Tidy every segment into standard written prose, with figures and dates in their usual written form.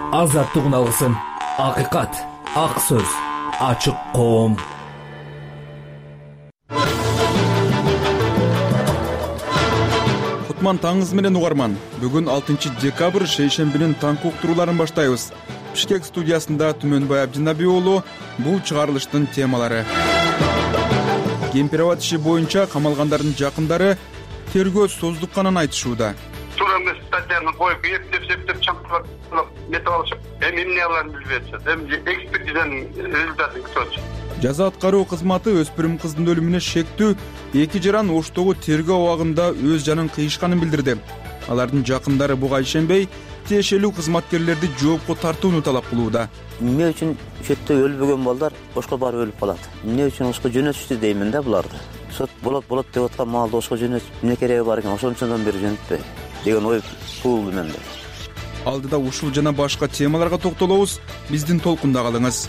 азаттыгын алгысың. Акыйкат, ак сөз, ачык коом. Кутман таңыңыз менен угарман. Бүгүн 6 декабрь шейшембинин таңкы уктурууларын баштайбыз. Бишкек студиясында Түмөнбай Абдинаби уулу бул чыгарылыштын темалары. Кемпирабад иши боюнча камалгандардын жакындары тергөө создукканын айтышууда. Туура эмес статьяны коюп эптеп чаңкылап нетип алышып, эмне аларын билбейатышат. Экспертизанын результатын күтүп атышат. Жаза аткаруу кызматы өспүрүм кыздын өлүмүнө шектүү 2 жаран Оштогу тергөө абагында өз жанын кыйышканын билдирди. Алардын жакындары буга ишенбей, тиешелүү кызматкерлерди жоопко тартууну талап кылууда. Эмне үчүн четте өлбөгөн балдар ошко барып өлүп калат? Эмне үчүн ошко жөнөтүштү деймин да буларды. Сот болот деп аткан маалда ошко жөнөтүп, эмне кереги бар экен, ошончондон бери жөнөтпөй деген ой туулду менде. Алдыда ушул жана башка темаларга токтолобуз. Биздин толкунда калыңыз.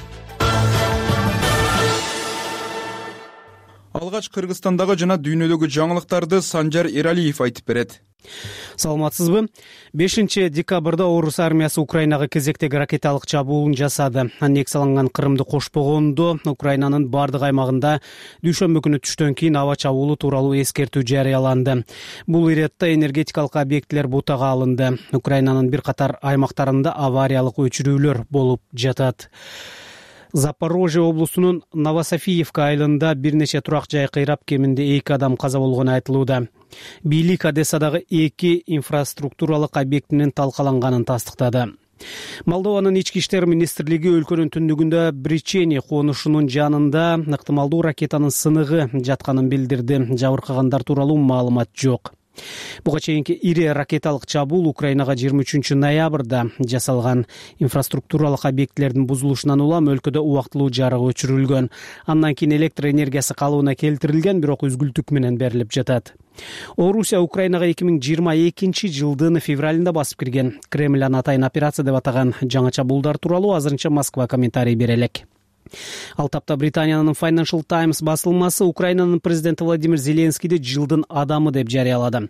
Алгач Кыргызстандагы жана дүйнөдөгү жаңылыктарды Санжар Эралиев айтып берет. Саламатсызбы? 5 декабрда Орус армиясы Украинага кезектеги ракеталык чабуулун жасады. Аннексияланган Крымды кошпогондо Украинанын бардык аймагында дүйшөмбү күнү түштөн кийин аба чабуулу тууралуу эскертүү жарыяланды. Бул иретте энергетикалык объектилер бутага алынды. Украинанын бир катар аймактарында авариялык өчүрүүлөр болуп жатат. Запорожье облусунун Новософиевка айылында бир нече турак жай кыйрап, кеминде 2 адам каза болгону айтылууда. Бийлик Одессадагы 2 инфраструктуралык объектинин талкаланганын тастыктады. Молдованын ички иштер министрлиги өлкөнүн түндүгүндө Бричени конушунун жанында ыктымалдуу ракетанын сыныгы жатканын билдирди. Жабыркагандар тууралуу маалымат жок. Буга чейинки ири ракеталык чабуул Украинага 23 ноябрда жасалган. Инфраструктуралык объектилердин бузулушунан улам өлкөдө убактылуу жарык өчүрүлгөн. Андан кийин электр энергиясы калыбына келтирилген, бирок үзгүлтүк менен берилип жатат. Орусия Украинага 2022 жылдын февралында басып кирген. Кремль аны атайын операция деп атаган. Жаңы чабуулдар тууралуу азырынча Москва комментарий бере элек. Ал тапта Британиянын Financial Times басылмасы Украинанын президенти Владимир Зеленскийди жылдын адамы деп жарыялады.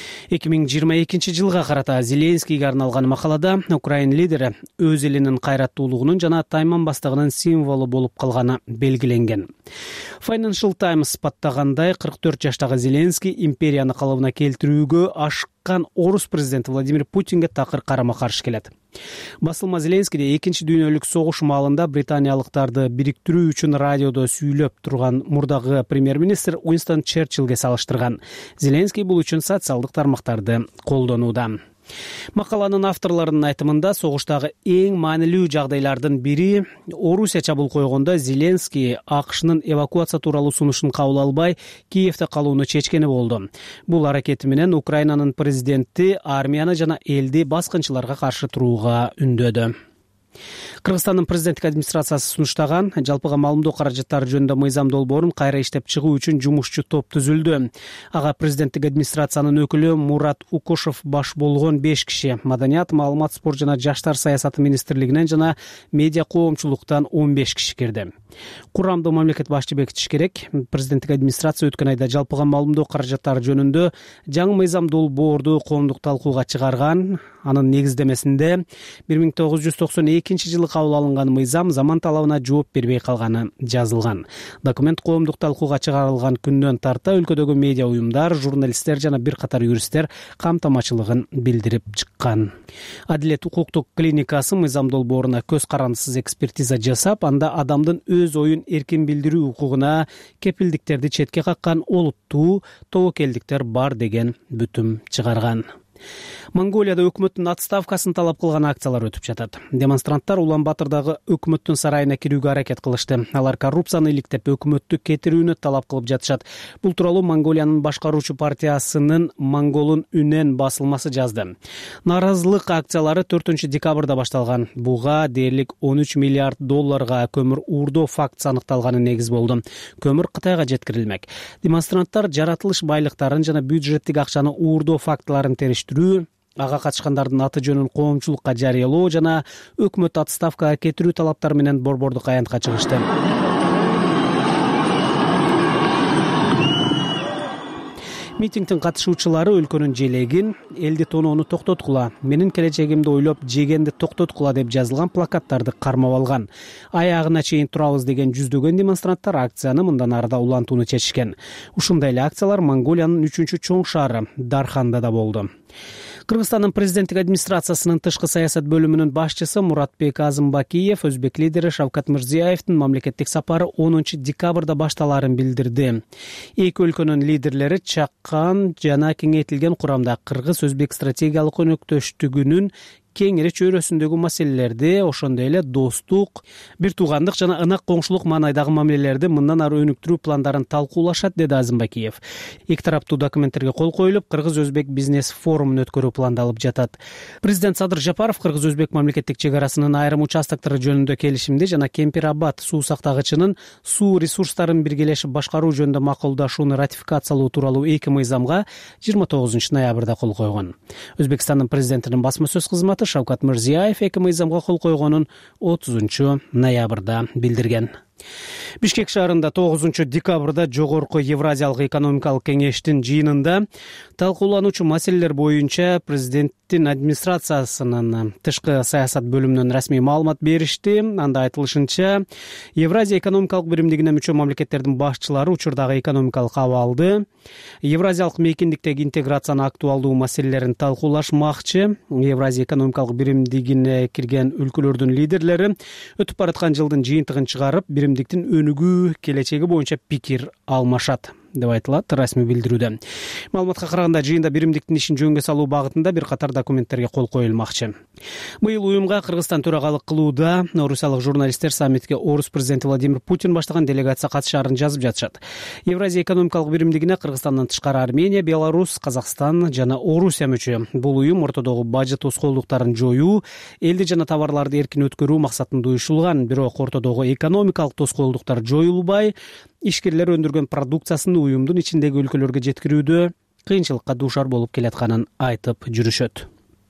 2022 жылга карата Зеленскийге арналган макалада Украин лидери өз элинин кайраттуулугунун жана тайманбастыгынын символу болуп калганы белгиленген. Financial Times паттагандай 44 жаштагы Зеленский империяны калыбына келтирүүгө ашыккан орус президенти Владимир Путинге такыр карама-каршы келет. Басылма Зеленскийди 2-дүйнөлүк согуш маалында британиялыктарды бириктирүү үчүн радиодо сүйлөп турган мурдагы премьер-министр Уинстон Черчиллге салыштырган. Зеленский бул үчүн социалдык тармактарды колдонууда. Макаланын авторлорунун айтымында согуштагы эң маанилүү жагдайлардын бири Орусия чабуул койгондо Зеленский АКШнын эвакуация тууралуу сунушун кабыл албай Киевде калууну чечкени болду. Бул аракети менен Украинанын президенти армияны жана элди баскынчыларга каршы турууга үндөдү. Кыргызстандын президенттик администрациясы сунуштаган жалпыга маалымдоо каражаттары жөнүндө мыйзам долбоорун кайра иштеп чыгуу үчүн жумушчу топ түзүлдү. Ага президенттик администрациянын өкүлү Мурат Укушев баш болгон 5 киши, маданият, маалымат, спорт жана жаштар саясаты министрлигинен жана медиа коомчулуктан 15 киши кирди. Курамды мамлекет башчы бекитиш керек. Президенттик администрация өткөн айда жалпыга маалымдоо каражаттары жөнүндө жаңы мыйзам долбоорду коомдук талкууга чыгарган. Анын негиздемесинде 1992 жылы кабыл алынган мыйзам заман талабына жооп бербей калганы жазылган. Документ коомдук талкууга чыгарылган күндөн тарта өлкөдөгү медиа уюмдар, журналисттер жана бир катар юристтер камтамачылыгын билдирип чыккан. Адилет укуктук клиникасы мыйзам долбооруна көз карандысыз экспертиза жасап, анда адамдын өз оюн эркин билдирүү укугуна кепилдиктерди четке каккан олуттуу тобокелдиктер бар деген бүтүм чыгарган. Монголияда өкмөттүн отставкасын талап кылган акциялар өтүп жатат. Демонстранттар Улан-Батырдагы өкмөттүн сарайына кирүүгө аракет кылышты. Алар коррупцияны иликтеп, өкмөттү кетирүүнү талап кылып жатышат. Бул тууралуу Монголиянын башкаруучу партиясынын Монголун үнен басылмасы жазды. Нааразылык акциялары 4 декабрда башталган. Буга дээрлик 13 миллиард долларга көмүр уурдоо фактысы аныкталганы негиз болду. Көмүр Кытайга жеткирилмек. Демонстранттар жаратылыш байлыктарын жана бюджеттик акчаны уурдоо фактыларын териштирүү, ага катышкандардын аты жөнүн коомчулукка жарыялоо жана өкмөт отставкага кетирүү талаптары менен борбордук аянтка чыгышты. Митингдин катышуучулары өлкөнүн желегин элди тоноону токтоткула, менин келечегимди ойлоп жегенди токтоткула деп жазылган плакаттарды кармап алган. Аягына чейин турабыз деген жүздөгөн демонстранттар акцияны мындан арыда улантууну чечишкен. Ушундай эле акциялар Монголиянын 3-чү чоң шаары Дарханда да болду. Кыргызстандын президенттик администрациясынын тышкы саясат бөлүмүнүн башчысы Муратбек Азымбакиев өзбек лидери Шавкат Мирзиёевдин мамлекеттик сапары 10 декабрда башталаарын билдирди. Эки өлкөнүн лидерлери чаккан жана кеңейтилген курамда кыргыз-өзбек стратегиялык өнөктөштүгүнүн кеңири чөйрөсүндөгү маселелерди, ошондой эле достук, бир туугандык жана ынак коңшулук маанайдагы мамилелерди мындан ары өнүктүрүү пландарын талкуулашат, деди Азымбакиев. Эки тараптуу документтерге кол коюлуп, кыргыз-өзбек бизнес форумун өткөрүү пландалып жатат. Президент Садыр Жапаров кыргыз-өзбек мамлекеттик чек арасынын айрым участоктору жөнүндө келишимди жана Кемпир-Абад суу сактагычынын суу ресурстарын биргелешип башкаруу жөнүндө макулдашууну ратификациялоо тууралуу эки мыйзамга 29 ноябрда кол койгон. Өзбекстандын президентинин басма сөз кызматы Шавкат Мирзиёев эки мыйзамга кол койгонун 30 ноябрда билдирген. Бишкек шаарында 9 декабрда Жогорку Евразиялык экономикалык кеңештин жыйынында талкуулануучу маселелер боюнча президенттин администрациясынын тышкы саясат бөлүмүнөн расмий маалымат беришти. Анда айтылышынча, Евразия экономикалык биримдигине мүчө мамлекеттердин башчылары учурдагы экономикалык абалды, Евразиялык мейкиндиктеги интеграцияны актуалдуу маселелерин талкуулашмакчы. Евразия экономикалык биримдигине кирген өлкөлөрдүн лидерлери өтүп бараткан жылдын жыйынтыгын чыгарып, биримдиктин өнүгүү келечеги боюнча пикир алмашат деп айтылат расмий билдирүүдө. Маалыматка караганда, жыйында биримдиктин ишин жөнгө салуу багытында бир катар документтерге кол коюлмакчы. Быйыл уюмга Кыргызстан төрагалык кылууда орусиялык журналисттер саммитке орус президенти Владимир Путин баштаган делегация катышаарын жазып жатышат. Евразия экономикалык биримдигине Кыргызстандан тышкары Армения, Беларусь, Казакстан жана Орусия мүчө. Бул уюм ортодогу бажы тоскоолдуктарын жоюу, элди жана товарларды эркин өткөрүү максатында уюшулган. Бирок ортодогу экономикалык тоскоолдуктар жоюлбай, ишкерлер өндүргөн продукциясын уюмдун ичиндеги өлкөлөргө жеткирүүдө кыйынчылыкка дуушар болуп келатканын айтып жүрүшөт.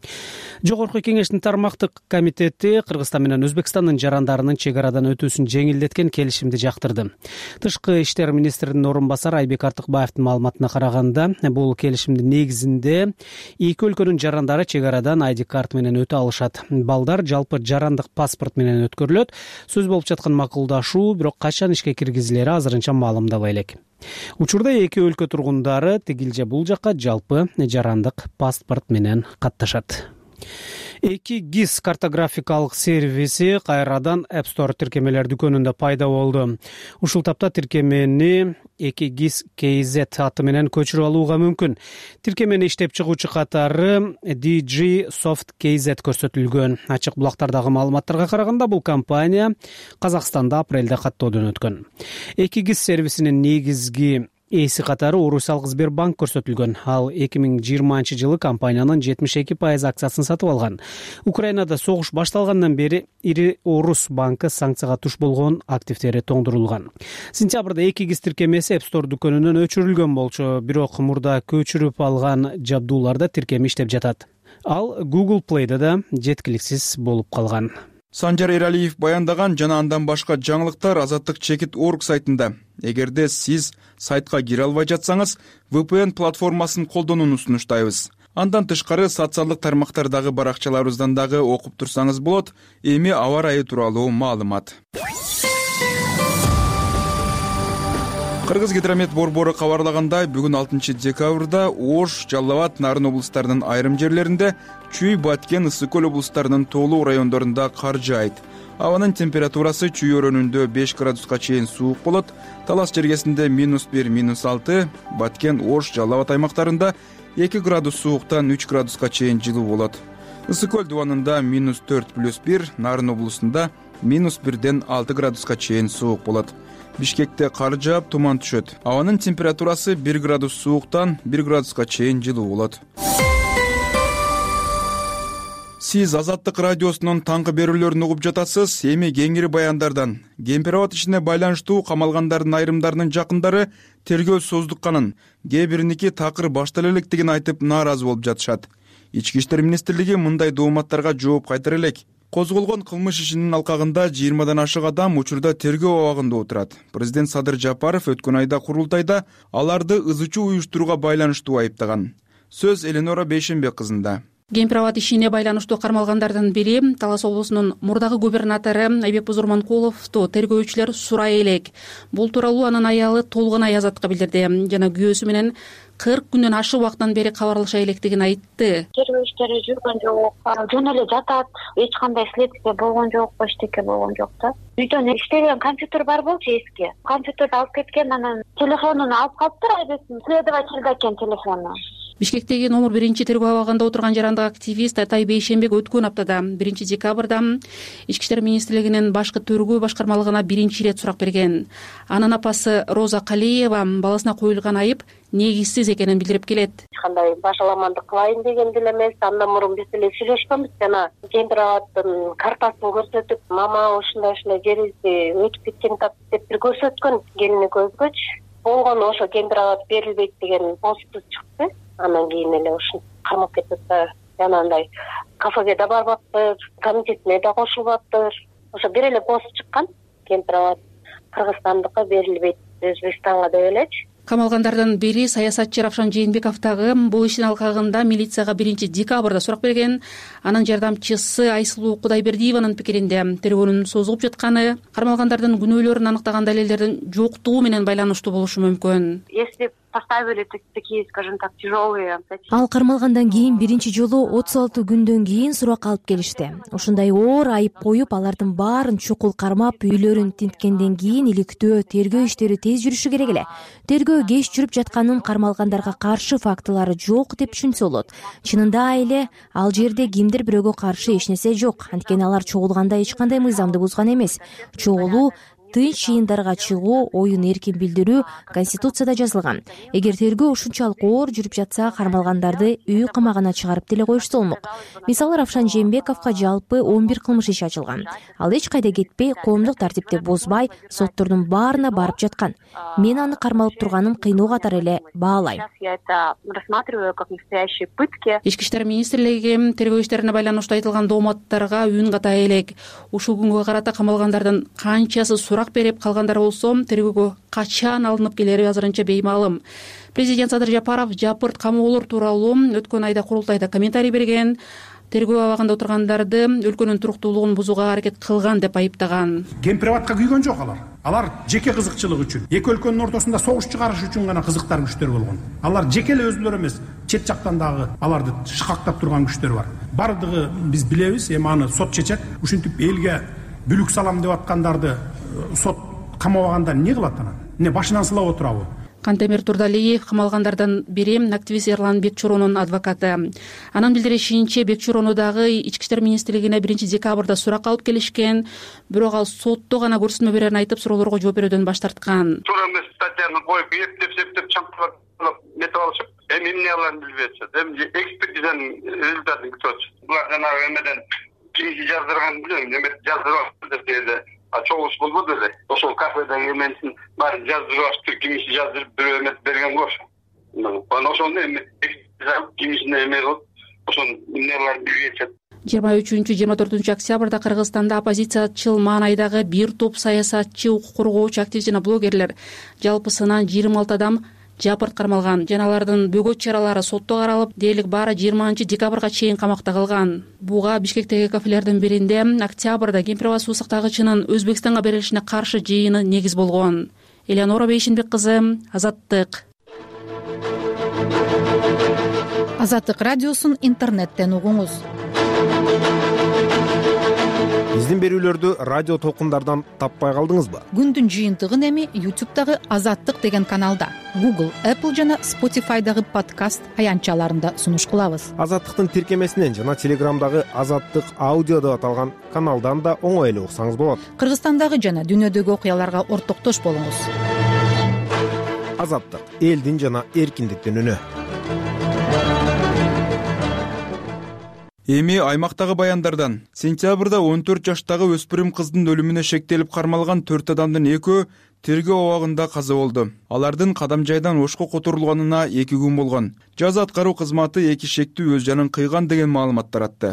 Жогорку кеңештин тармактык комитети Кыргызстан менен Өзбекстандын жарандарынын чек арадан өтүүсүн жеңилдеткен келишимди жактырды. Тышкы иштер министринин орун басары Айбек Артыкбаевдин маалыматына караганда, бул келишимдин негизинде эки өлкөнүн жарандары чек арадан ID карт менен өтө алышат. Балдар жалпы жарандык паспорт менен өткөрүлөт. Сөз болуп жаткан макулдашуу, бирок качан ишке киргизилери азырынча маалымдала элек. Учурда эки өлкө тургундары тигил же бул жакка жалпы жарандык паспорт менен катташат. Эки ГИС картографикалык сервиси кайрадан App Store тиркемелер дүкөнүндө пайда болду. Ушул тапта тиркемени эки ГИС KZ аты менен көчүрүп алууга мүмкүн. Тиркемени иштеп чыгуучу катары DG Soft KZ көрсөтүлгөн. Ачык булактардагы маалыматтарга караганда, бул компания Казакстанда апрелде каттоодон өткөн. Эки ГИС сервисинин негизги эси катары Орусиялык Сбербанк көрсөтүлгөн. Ал 2020 жылы компаниянын 72% акциясын сатып алган. Украинада согуш башталгандан бери ири Орус банкы санкцияга туш болгон, активдери тоңдурулган. Сентябрда эки ГИС тиркемеси App Store дүкөнүнөн өчүрүлгөн болчу, бирок мурда көчүрүп алган жабдууларда тиркеми иштеп жатат. Ал Google Play'да да жеткиликсиз болуп калган. Санжар Эралиев баяндаган жана андан башка жаңылыктар Азаттык.org сайтында. Эгерде сиз сайтка кире албай жатсаңыз, VPN платформасын колдонууну сунуштайбыз. Андан тышкары социалдык тармактардагы баракчаларыбыздан дагы окуп турсаңыз болот. Эми аба ырайы тууралуу маалымат. Кыргыз гидромет борбору кабарлагандай, бүгүн 6 декабрда Ош, Жалал Абад, Нарын облустарынын айрым жерлеринде, Чүй, Баткен, Ысык көл облустарынын тоолуу райондорунда кар жаайт. Абанын температурасы Чүй өрөөнүндө 5 градуска чейин суук болот. Талас жергесинде -1, -6, Баткен, Ош, Жалал Абад аймактарында 2 градус сууктан 3 градуска чейин жылуу болот. Ысык көл дубанында -4+1, Нарын облусунда -1ден 6 градуска чейин суук болот. Бишкекте кар жаап, туман түшөт. Абанын температурасы 1 градус сууктан 1 градуска чейин жылуу болот. Сиз Азаттык радиосунун таңкы берүүлөрүн угуп жатасыз. Эми кеңири баяндардан. Кемпир-Абад ишине байланыштуу камалгандардын айрымдарынын жакындары тергөө создукканын, кээ бириники такыр баштала электигин айтып нааразы болуп жатышат. Ички иштер министрлиги мындай дооматтарга жооп кайтара элек. Козголгон кылмыш ишинин алкагында 20дан ашык адам учурда тергөө абагында отурат. Президент Садыр Жапаров өткөн айда курултайда аларды ызычуу уюштурууга байланыштуу айыптаган. Сөз Эленора Бейшенбек кызында. Кемпир-абад ишине байланыштуу кармалгандардын бири Талас облусунун мурдагы губернатору Айбек Бузурманкуловду тергөөчүлөр сурай элек. Бул тууралуу анын аялы Толгонай Азатка билдирди жана күйөөсү менен 40 күндөн ашык убактан бери кабарлаша электигин айтты. Тергөө иштери жүргөн жок, жөн эле жатат, эч кандай следствие болгон жок, эчтеке болгон жок да. Үйдөн иштеген компьютер бар болчу эски. Компьютерди алып кеткен, анан телефонун алып калыптыр, айбектин следовательда экен телефону. Бишкектеги номер 1 тергөө абагында отурган жарандык активист Атай Бейшенбек өткөн аптада 1 декабрда Ички иштер министрлигинин башкы тергөө башкармалыгына биринчи ирет сурак берген. Анын апасы Роза Калиева баласына коюлган айып негизсиз экенин билдирип келет. Кандай башаламандык кылайын деген деле эмес, андан мурун биз деле сүйлөшкөнбүз жана Кемпир-абадтын картасын көрсөтүп, мама ушундай жерибизди өтүп кеткен деп бир көрсөткөн келини көзгөч. Болгон ошо Кемпир-абад берилбейт деген посту чыкты. Анан кийин эле ушун кармап кетип жанагындай кафеге да барбаптыр, комитетине да кошулбаптыр. Ошо бир эле пост чыккан, Кемпир-абад Кыргызстандыкка берилбейт Өзбекстанга деп элечи. Камалгандардын бири саясатчы Равшан Жээнбеков дагы бул иштин алкагында милицияга 1 декабрда сурак берген. Анын жардамчысы Айсулуу Кудайбердиеванын пикиринде тергөөнүн созулуп жатканы кармалгандардын күнөөлөрүн аныктаган далилдердин жоктугу менен байланыштуу болушу мүмкүн. Если поставили такие, скажем так, тяжелые. Ал кармалгандан кийин биринчи жолу 36 күндөн кийин сурак алып келишти. Ушундай оор айып коюп, алардын баарын чукул кармап, үйлөрүн тинткенден кийин иликтөө, тергөө иштери тез жүрүшү керек эле. Тергөө кеч жүрүп жатканын, кармалгандарга каршы фактылары жок деп түшүнсө болот. Чынында эле ал жерде кимдир бирөөгө каршы эч нерсе жок. Анткени алар чогулганда эч кандай мыйзамды бузган эмес. Чогулуу, тынч жыйындарга чыгуу, оюн эркин билдирүү Конституцияда жазылган. Эгер тергөө ушунчалык оор жүрүп жатса, кармалгандарды үй камагына чыгарып деле коюшса болмок. Мисалы Равшан Жээнбековго жалпы 11 кылмыш иши ачылган. Ал эч кайда кетпей, коомдук тартипти бузбай, соттордун баарына барып жаткан. Мен аны кармалып турганын кыйноо катары эле баалайм. Я это рассматриваю как настоящие пытки. Ички иштер министрлиги тергөө иштерине байланыштуу айтылган дооматтарга үн катай элек. Ушул күнгө карата камалгандардын канчасы сурак берип, калгандар болсо тергөөгө качан алынып келери азырынча беймалым. Президент Садыр Жапаров жапырт камоолор тууралуу өткөн айда курултайда комментарий берген. Тергөө абагында отургандарды өлкөнүн туруктуулугун бузууга аракет кылган деп айыптаган. Кемпир-абадка күйгөн жок алар. Алар жеке кызыкчылык үчүн, эки өлкөнүн ортосунда согуш чыгарыш үчүн гана кызыктар күчтөр болгон. Алар жеке эле өзүлөрү эмес, чет жактан дагы аларды шыкактап турган күчтөр бар. Бардыгы биз билебиз, эми аны сот чечет. Ушинтип элге бүлүк салам деп аткандарды сот камабаганда эмне кылат анан? Эмне башынан сылап отурабы? Кантемир Турдалиев камалгандардын бири активист Эрлан Бекчуронун адвокаты. Анын билдиришинче Бекчурону дагы Ички иштер министрлигине 1 декабрда сурак алып келишкен, бирок ал сотто гана көрсөтмө берерин айтып, суроолорго жооп берүүдөн баш тарткан. Туура эмес статьяны коюп, эптеп чаңкылап метип алышып, эми эмне аларын билбей атышат. Эми экспертизанын результатын күтүп атышат. Булар жанагы эмеден кимди жаздырган билем, эме жаздырып деп келди. Чогулуш болбоду эле. Ошол кафедеги эменин баарын жаздырып, кимиси жаздырып бирөө эмес берген го. Анан ошону эми кимисине эме кылып, ошону эмне аларын билбей атышат. 23-24 октябрда Кыргызстанда оппозициячыл маанайдагы бир топ саясатчы, укук коргоочу активист жана блогерлер жалпысынан 26 адам жапырт кармалган. Жана алардын бөгөт чаралары сотто каралып, дээрлик баары 20 декабрга чейин камакта калган. Буга Бишкектеги кафелердин биринде октябрда Кемпир-абад суу сактагычынын Өзбекстанга берилишине каршы жыйыны негиз болгон. Эленора Бейшенбек кызы, Азаттык. Азаттык радиосун интернеттен угуңуз. Биздин берүүлөрдү радио толкундардан таппай калдыңызбы? Күндүн жыйынтыгын эми YouTube'дагы Азаттык деген каналда, Google, Apple жана Spotify'дагы подкаст аянтчаларында сунуш кылабыз. Азаттыктын тиркемесинен жана Телеграмдагы Азаттык аудио деп аталган каналдан да оңой эле уксаңыз болот. Кыргызстандагы жана дүйнөдөгү окуяларга ортоктош болуңуз. Азаттык — элдин жана эркиндиктин үнү. Эми аймактагы баяндардан. Сентябрда 14 жаштагы өспүрүм кыздын өлүмүнө шектелип кармалган 4 адамдын экөө тергөө абагында каза болду. Алардын кадам жайдан ошко которулганына 2 күн болгон. Жаза аткаруу кызматы 2 шектүү өз жанын кыйган деген маалымат таратты.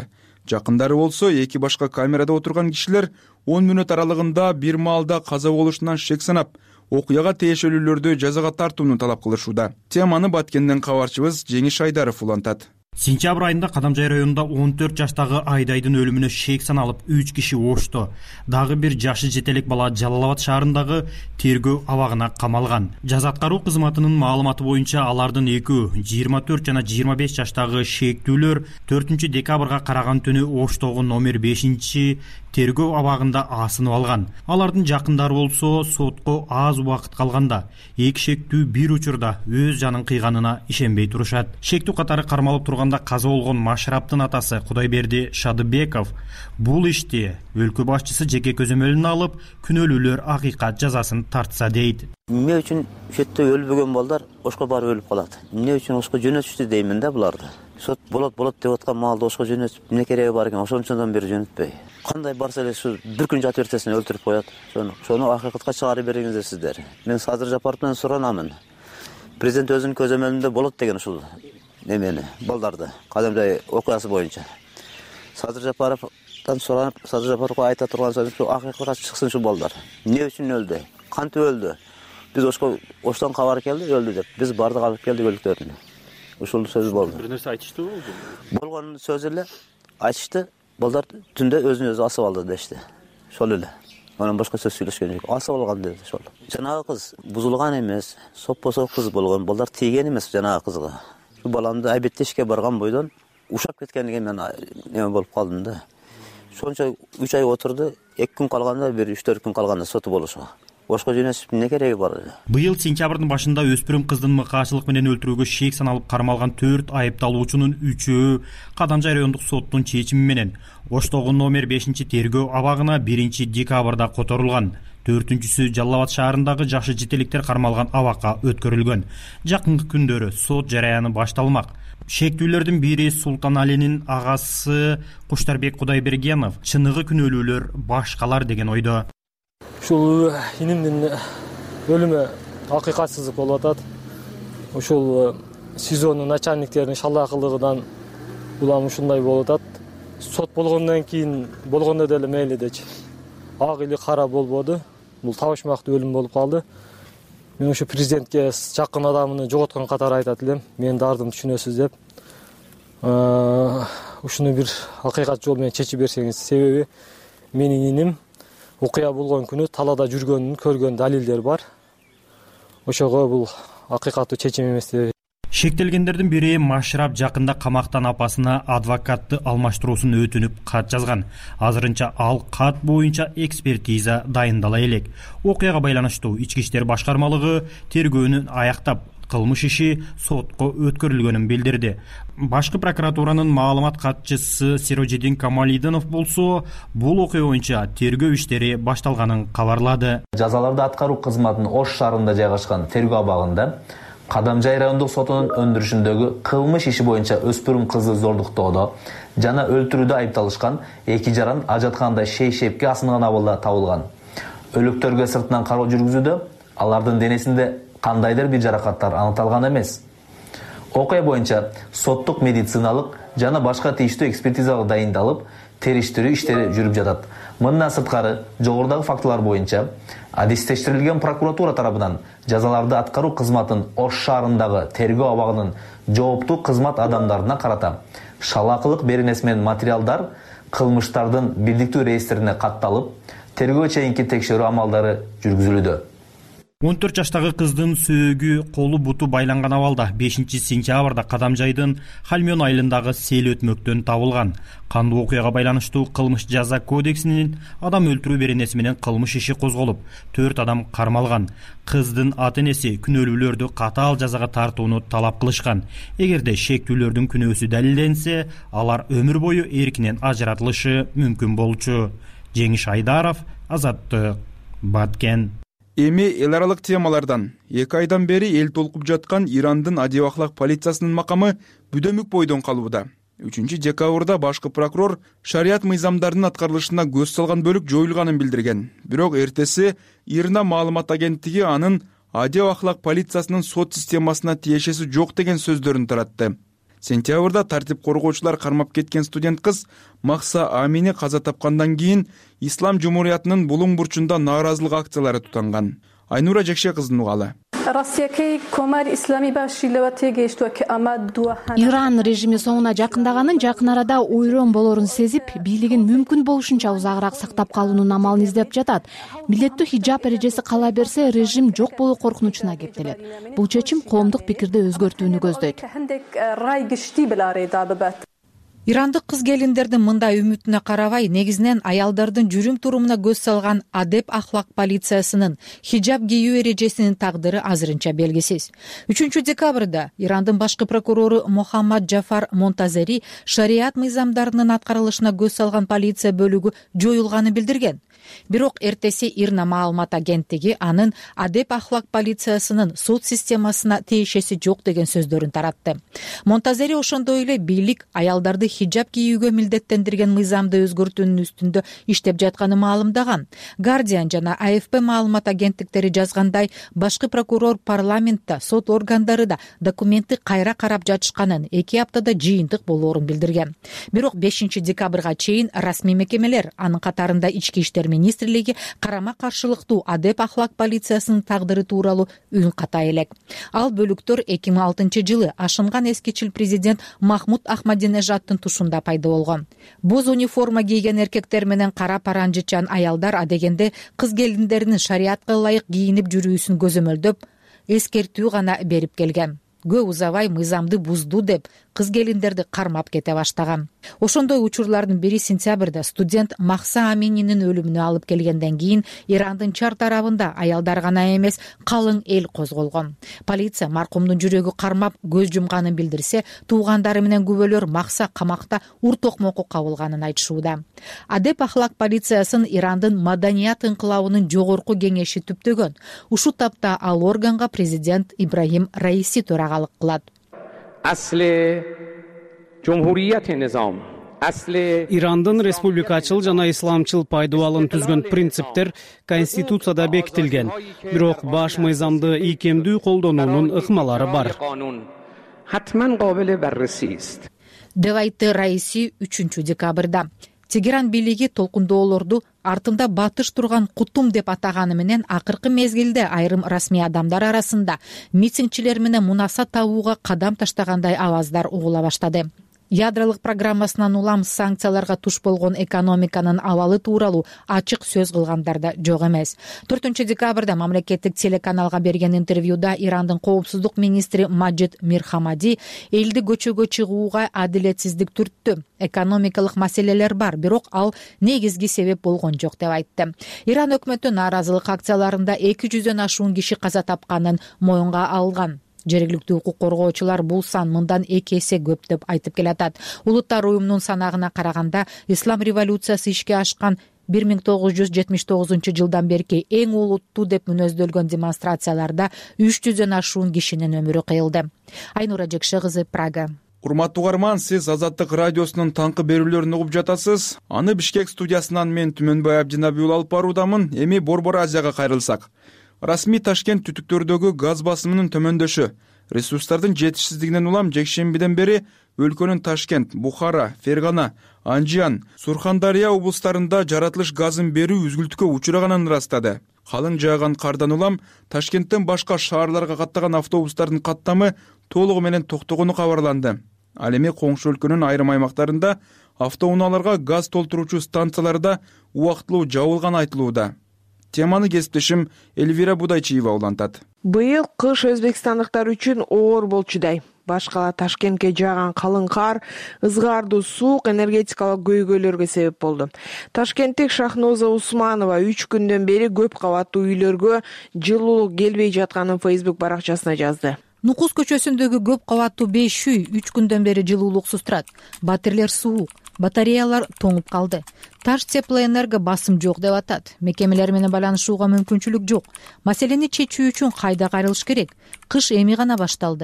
Жакындары болсо эки башка камерада отурган кишилер 10 мүнөт аралыгында бир маалда каза болушунан шек санап, окуяга тиешелүүлөрдү жазага тартууну талап кылышууда. Теманы Баткенден кабарчыбыз Жеңиш Айдаров улантат. Сентябрь айында Кадамжай районунда 14 жаштагы Айдайдын өлүмүнө шек саналып 3 киши ошто. Дагы бир жашы жетелек бала Жалал Абад шаарындагы тергөө абагына камалган. Жаза аткаруу кызматынын маалыматы боюнча алардын экөө 24 жана 25 жаштагы шектүүлөр 4 декабрга караган түнү Оштогу номер 5 тергөө абагында асынып алган. Алардын жакындары болсо сотко аз убакыт калганда эки шектүү бир учурда өз жанын кыйганына ишенбей турушат. Шектүү катары кармалып турганда каза болгон Машраптын атасы Кудайберди Шадыбеков бул ишти өлкө башчысы жеке көзөмөлүнө алып, күнөөлүүлөр акыйкат жазасын тартса дейт. Эмне үчүн шетте өлбөгөн балдар ошко барып өлүп калат? Эмне үчүн ошко жөнөтүштү деймин да буларды. Сот болот деп аткан маалда ошко жөнөтүп, эмне кереги бар экен, ошончондон бери жөнөтпөй. Кандай барса эле ушу бир күн жатып эртесин өлтүрүп коет. Ошону акыйкатка чыгарып бериңиздер сиздер. Мен Садыр Жапаровдон суранамын. Президент өзүнүн көзөмөлүндө болот деген ушул немени, балдарды, Кадамжай окуясы боюнча. Садыр Жапаровдон суранып, Садыр Жапаровго айта турган сөзүм ушу акыйкатка чыксын ушул балдар. Эмне үчүн өлдү? Кантип өлдү? Биз оштон кабар келди, өлдү деп. Биз бардык алып келдик өлүктөрүнү. Ушул сөз болду. Бир нерсе айтыштыбы болду? Болгон сөз эле айтышты. Балдар түндө өзүн өзү асып алды дешти. Ошол эле. Анан башка сөз сүйлөшкөн жок. Асып алган деди ошол. Жанагы кыз бузулган эмес, соппосо кыз болгон. Балдар тийген эмес жанагы кызга. Шу баламды айбеттешке барган бойдон ушап кеткениге мен эме болуп калдым да. Ошончо 3 ай отурду. 2 күн калганда, бир 3-4 күн калганда соту болушу. Ошко жөнөтүп эмне кереги бар? Быйыл сентябрдын башында өспүрүм кыздын мыкаачылык менен өлтүрүүгө шек саналып кармалган 4 айыпталуучунун 3-өө Кадамжай райондук соттун чечими менен Оштогу номер 5 тергөө абагына 1 декабрда которулган. 4-сү Жалал Абад шаарындагы жашы жетеликтер кармалган абакка өткөрүлгөн. Жакынкы күндөрү сот жараяны башталмак. Шектүүлөрдүн бири Султаналинин агасы Куштарбек Кудайбергенов чыныгы күнөөлүүлөр башкалар деген ойдо. Ушул инимдин өлүмү акыйкатсыздык болуп атат. Ушул СИЗОнун начальниктеринин шалаакылыгынан улам ушундай болуп атат. Сот болгондон кийин болгондо деле мейли дечи. Ак или кара болбоду. Бул табышмактуу өлүм болуп калды. Мен ушу президентке жакын адамын жоготкон катары айтат элем. Менин дардымды түшүнөсүз деп. Ушуну бир акыйкат жол менен чечип берсеңиз, себеби менин иним окуя болгон күнү талаада жүргөнүн көргөн далилдер бар. Ошого бул акыйкаттуу чечим эмес деп. Шектелгендердин бири Машрап жакында камактан апасына адвокатты алмаштыруусун өтүнүп кат жазган. Азырынча ал кат боюнча экспертиза дайындала элек. Окуяга байланыштуу ички иштер башкармалыгы тергөөнү аяктап, кылмыш иши сотко өткөрүлгөнүн билдирди. Башкы прокуратуранын маалымат катчысы Сирожидин Камалидинов болсо, бул окуя боюнча тергөө иштери башталганын кабарлады. Жазаларды аткаруу кызматынын Ош шаарында жайгашкан тергөө абагында Кадамжай райондук сотунун өндүрүшүндөгү кылмыш иши боюнча өспүрүм кызды зордуктоодо жана өлтүрүүдө айыпталышкан 2 жаран ажатканада шей-шепке асынган абалда табылган. Өлүктөргө сыртынан кароо жүргүзүүдө алардын денесинде кандайдыр бир жаракаттар аныкталган эмес. Окуя боюнча соттук медициналык жана башка тийиштүү экспертизага дайындалып, териштирүү иштери жүрүп жатат. Мындан сырткары, жогорудагы фактылар боюнча адистештирилген прокуратура тарабынан жазаларды аткаруу кызматынын Ош шаарындагы тергөө абагынын жооптуу кызмат адамдарына карата шалаакылык беренеси менен материалдар кылмыштардын бирдиктүү реестрине катталып, тергөө чейинки текшерүү амалдары жүргүзүлүүдө. 14 жаштагы кыздын сөөгү, колу буту байланган абалда 5 сентябрда Кадамжайдын Хальмён айылындагы сел өтмөктөн табылган. Кандуу окуяга байланыштуу кылмыш жаза кодексинин адам өлтүрүү беренеси менен кылмыш иши козголуп, 4 адам кармалган. Кыздын ата-энеси күнөөлүүлөрдү катаал жазага тартууну талап кылышкан. Эгерде шектүүлөрдүн күнөөсү далилденсе, алар өмүр бою эркинен ажыратылышы мүмкүн болчу. Жеңиш Айдаров, Азаттык, Баткен. Эми эл аралык темалардан 2 айдан бери эл толкуп жаткан Ирандын Адил Ахлак полициясынын макамы бүдөмүк бойдон калууда. 3 декабрда башкы прокурор шарият мыйзамдарынын аткарылышына көз салган бөлүк жоюлганын билдирген. Бирок эртеси ИРНА маалымат агенттиги анын Адил Ахлак полициясынын сот системасына тиешеси жок деген сөздөрүн таратты. Сентябрда тартип коргоочулар кармап кеткен студент кыз Махса Амини каза тапкандан кийин Ислам Жумуриятынын Булуң бурчунда нааразылык акциялары тутанган. Айнура Жекше кыздын угалы. Иран режими соңуна жакындаганын, жакын арада ойрон болорун сезип, бийлигин мүмкүн болушунча узагыраак сактап калуунун амалын издеп жатат. Милдеттүү хиджаб эрежеси кала берсе, режим жок болуу коркунучуна кептелет. Бул чечим коомдук пикирди өзгөртүүнү көздөйт. Ирандык кыз келиндердин мындай үмүтүнө карабай, негизинен аялдардын жүрүм турумуна көз салган Адеп ахлак полициясынын хиджаб кийүү эрежесинин тагдыры азырынча белгисиз. 3-декабрда Ирандын башкы прокурору Мохаммад Джафар Монтазери шарият мыйзамдарынын аткарылышына көз салган полиция бөлүгү жоюлганын билдирген. Бирок эртеси Ирна маалымат агенттиги анын Адеп ахлак полициясынын сот системасына тиешеси жок деген сөздөрүн таратты. Монтазери ошондой эле бийлик аялдарды хиджаб кийүүгө милдеттендирген мыйзамды өзгөртүүнүн үстүндө иштеп жатканын маалымдаган. Guardian жана AFP маалымат агенттиктери жазгандай, башкы прокурор парламентте, сот органдары да документти кайра карап жатышканын, 2 аптада жыйынтык болоорун билдирген. Бирок 5-декабрга чейин расмий мекемелер, анын катарында ички иштер министрлиги карама каршылыктуу Адеп ахлак полициясынын тагдыры тууралуу үн ката элек. Ал бөлүктөр 2006-жылы ашынган эскичил президент Махмуд Ахмадинежаддын тушунда пайда болгон. Боз униформа кийген эркектер менен кара паранжычан аялдар адегенде кыз келиндеринин шариятка ылайык кийинип жүрүүсүн көзөмөлдөп, эскертүү гана берип келген. Көп узабай мыйзамды бузду деп кыз келиндерди кармап кете баштаган. Ошондой учурлардын бири сентябрда студент Махса Амининин өлүмүнө алып келгенден кийин Ирандын чар тарабында аялдар гана эмес, калың эл козголгон. Полиция маркумдун жүрөгү кармап көз жумганын билдирсе, туугандары менен күбөлөр Махса камакта ур токмокко кабылганын айтышууда. Адеп ахлак полициясын Ирандын маданият инкылабынын жогорку кеңеши түптөгөн. Ушул тапта ал органга президент Ибрахим Раиси төрагалык кылат. Ирандын республикачыл жана исламчыл пайдубалын түзгөн принциптер конституцияда бекитилген. Бирок баш мыйзамды ийкемдүү колдонуунун ыкмалары бар. Деп айтты Раиси 3-декабрда. Тегеран бийлиги толкундоолорду артында батыш турган кутум деп атаганы менен акыркы мезгилде айрым расмий адамдар арасында митингчилер менен мунаса табууга кадам таштагандай аваздар угула баштады. Ядролук программасынан улам санкцияларга туш болгон экономиканын абалы тууралуу ачык сөз кылгандар да жок эмес. 4-декабрда мамлекеттик телеканалга берген интервьюда Ирандын коопсуздук министри Маджид Мирхамади элди көчөгө чыгууга адилетсиздик түрттү. Экономикалык маселелер бар, бирок ал негизги себеп болгон жок деп айтты. Иран өкмөтү нааразылык акцияларында 200дөн ашуун киши каза тапканын моюнга алган. Жергиликтүү укук коргоочулар бул сан мындан 2 эсе көп деп айтып келатат. Улуттар уюмунун санагына караганда, ислам революциясы ишке ашкан 1979-жылдан берки эң улуттуу деп мүнөздөлгөн демонстрацияларда 300дөн ашуун кишинин өмүрү кыйылды. Айнура Жекше кызы, Прага. Урматтуу угарман, сиз Азаттык радиосунун таңкы берүүлөрүн угуп жатасыз. Аны Бишкек студиясынан мен Түмөнбай Абдинабиул алып баруудамын. Эми Борбор Азияга кайрылсак. Расмий Ташкент түтүктөрдөгү газ басымынын төмөндөшү, ресурстардын жетишсиздигинен улам жекшембиден бери өлкөнүн Ташкент, Бухара, Фергана, Анжиан, Сурхандария облустарында жаратылыш газын берүү үзгүлтүккө учураганын ырастады. Калың жааган кардан улам Ташкенттен башка шаарларга каттаган автобустардын каттамы толугу менен токтогону кабарланды. Ал эми коңшу өлкөнүн айрым аймактарында автоунааларга газ толтуруучу станцияларда убактылуу жабылганы айтылууда. Теманы кесиптешим Эльвира Будайчиева улантат. Быйыл кыш өзбекстандыктар үчүн оор болчудай. Башкала Ташкентке жааган калың кар, ызгаардуу суук энергетикалык көйгөйлөргө себеп болду. Ташкенттик Шахноза Усманова 3 күндөн бери көп кабаттуу үйлөргө жылуулук келбей жатканын Facebook баракчасына жазды. Нукус көчөсүндөгү көп кабаттуу 5 үй 3 күндөн бери жылуулуксуз турат. Батирлер суук, батареялар тоңуп калды. Таш теплоэнерго басым жок деп атат. Мекемелер менен байланышууга мүмкүнчүлүк жок. Маселени чечүү үчүн кайда кайрылыш керек? Кыш эми гана башталды.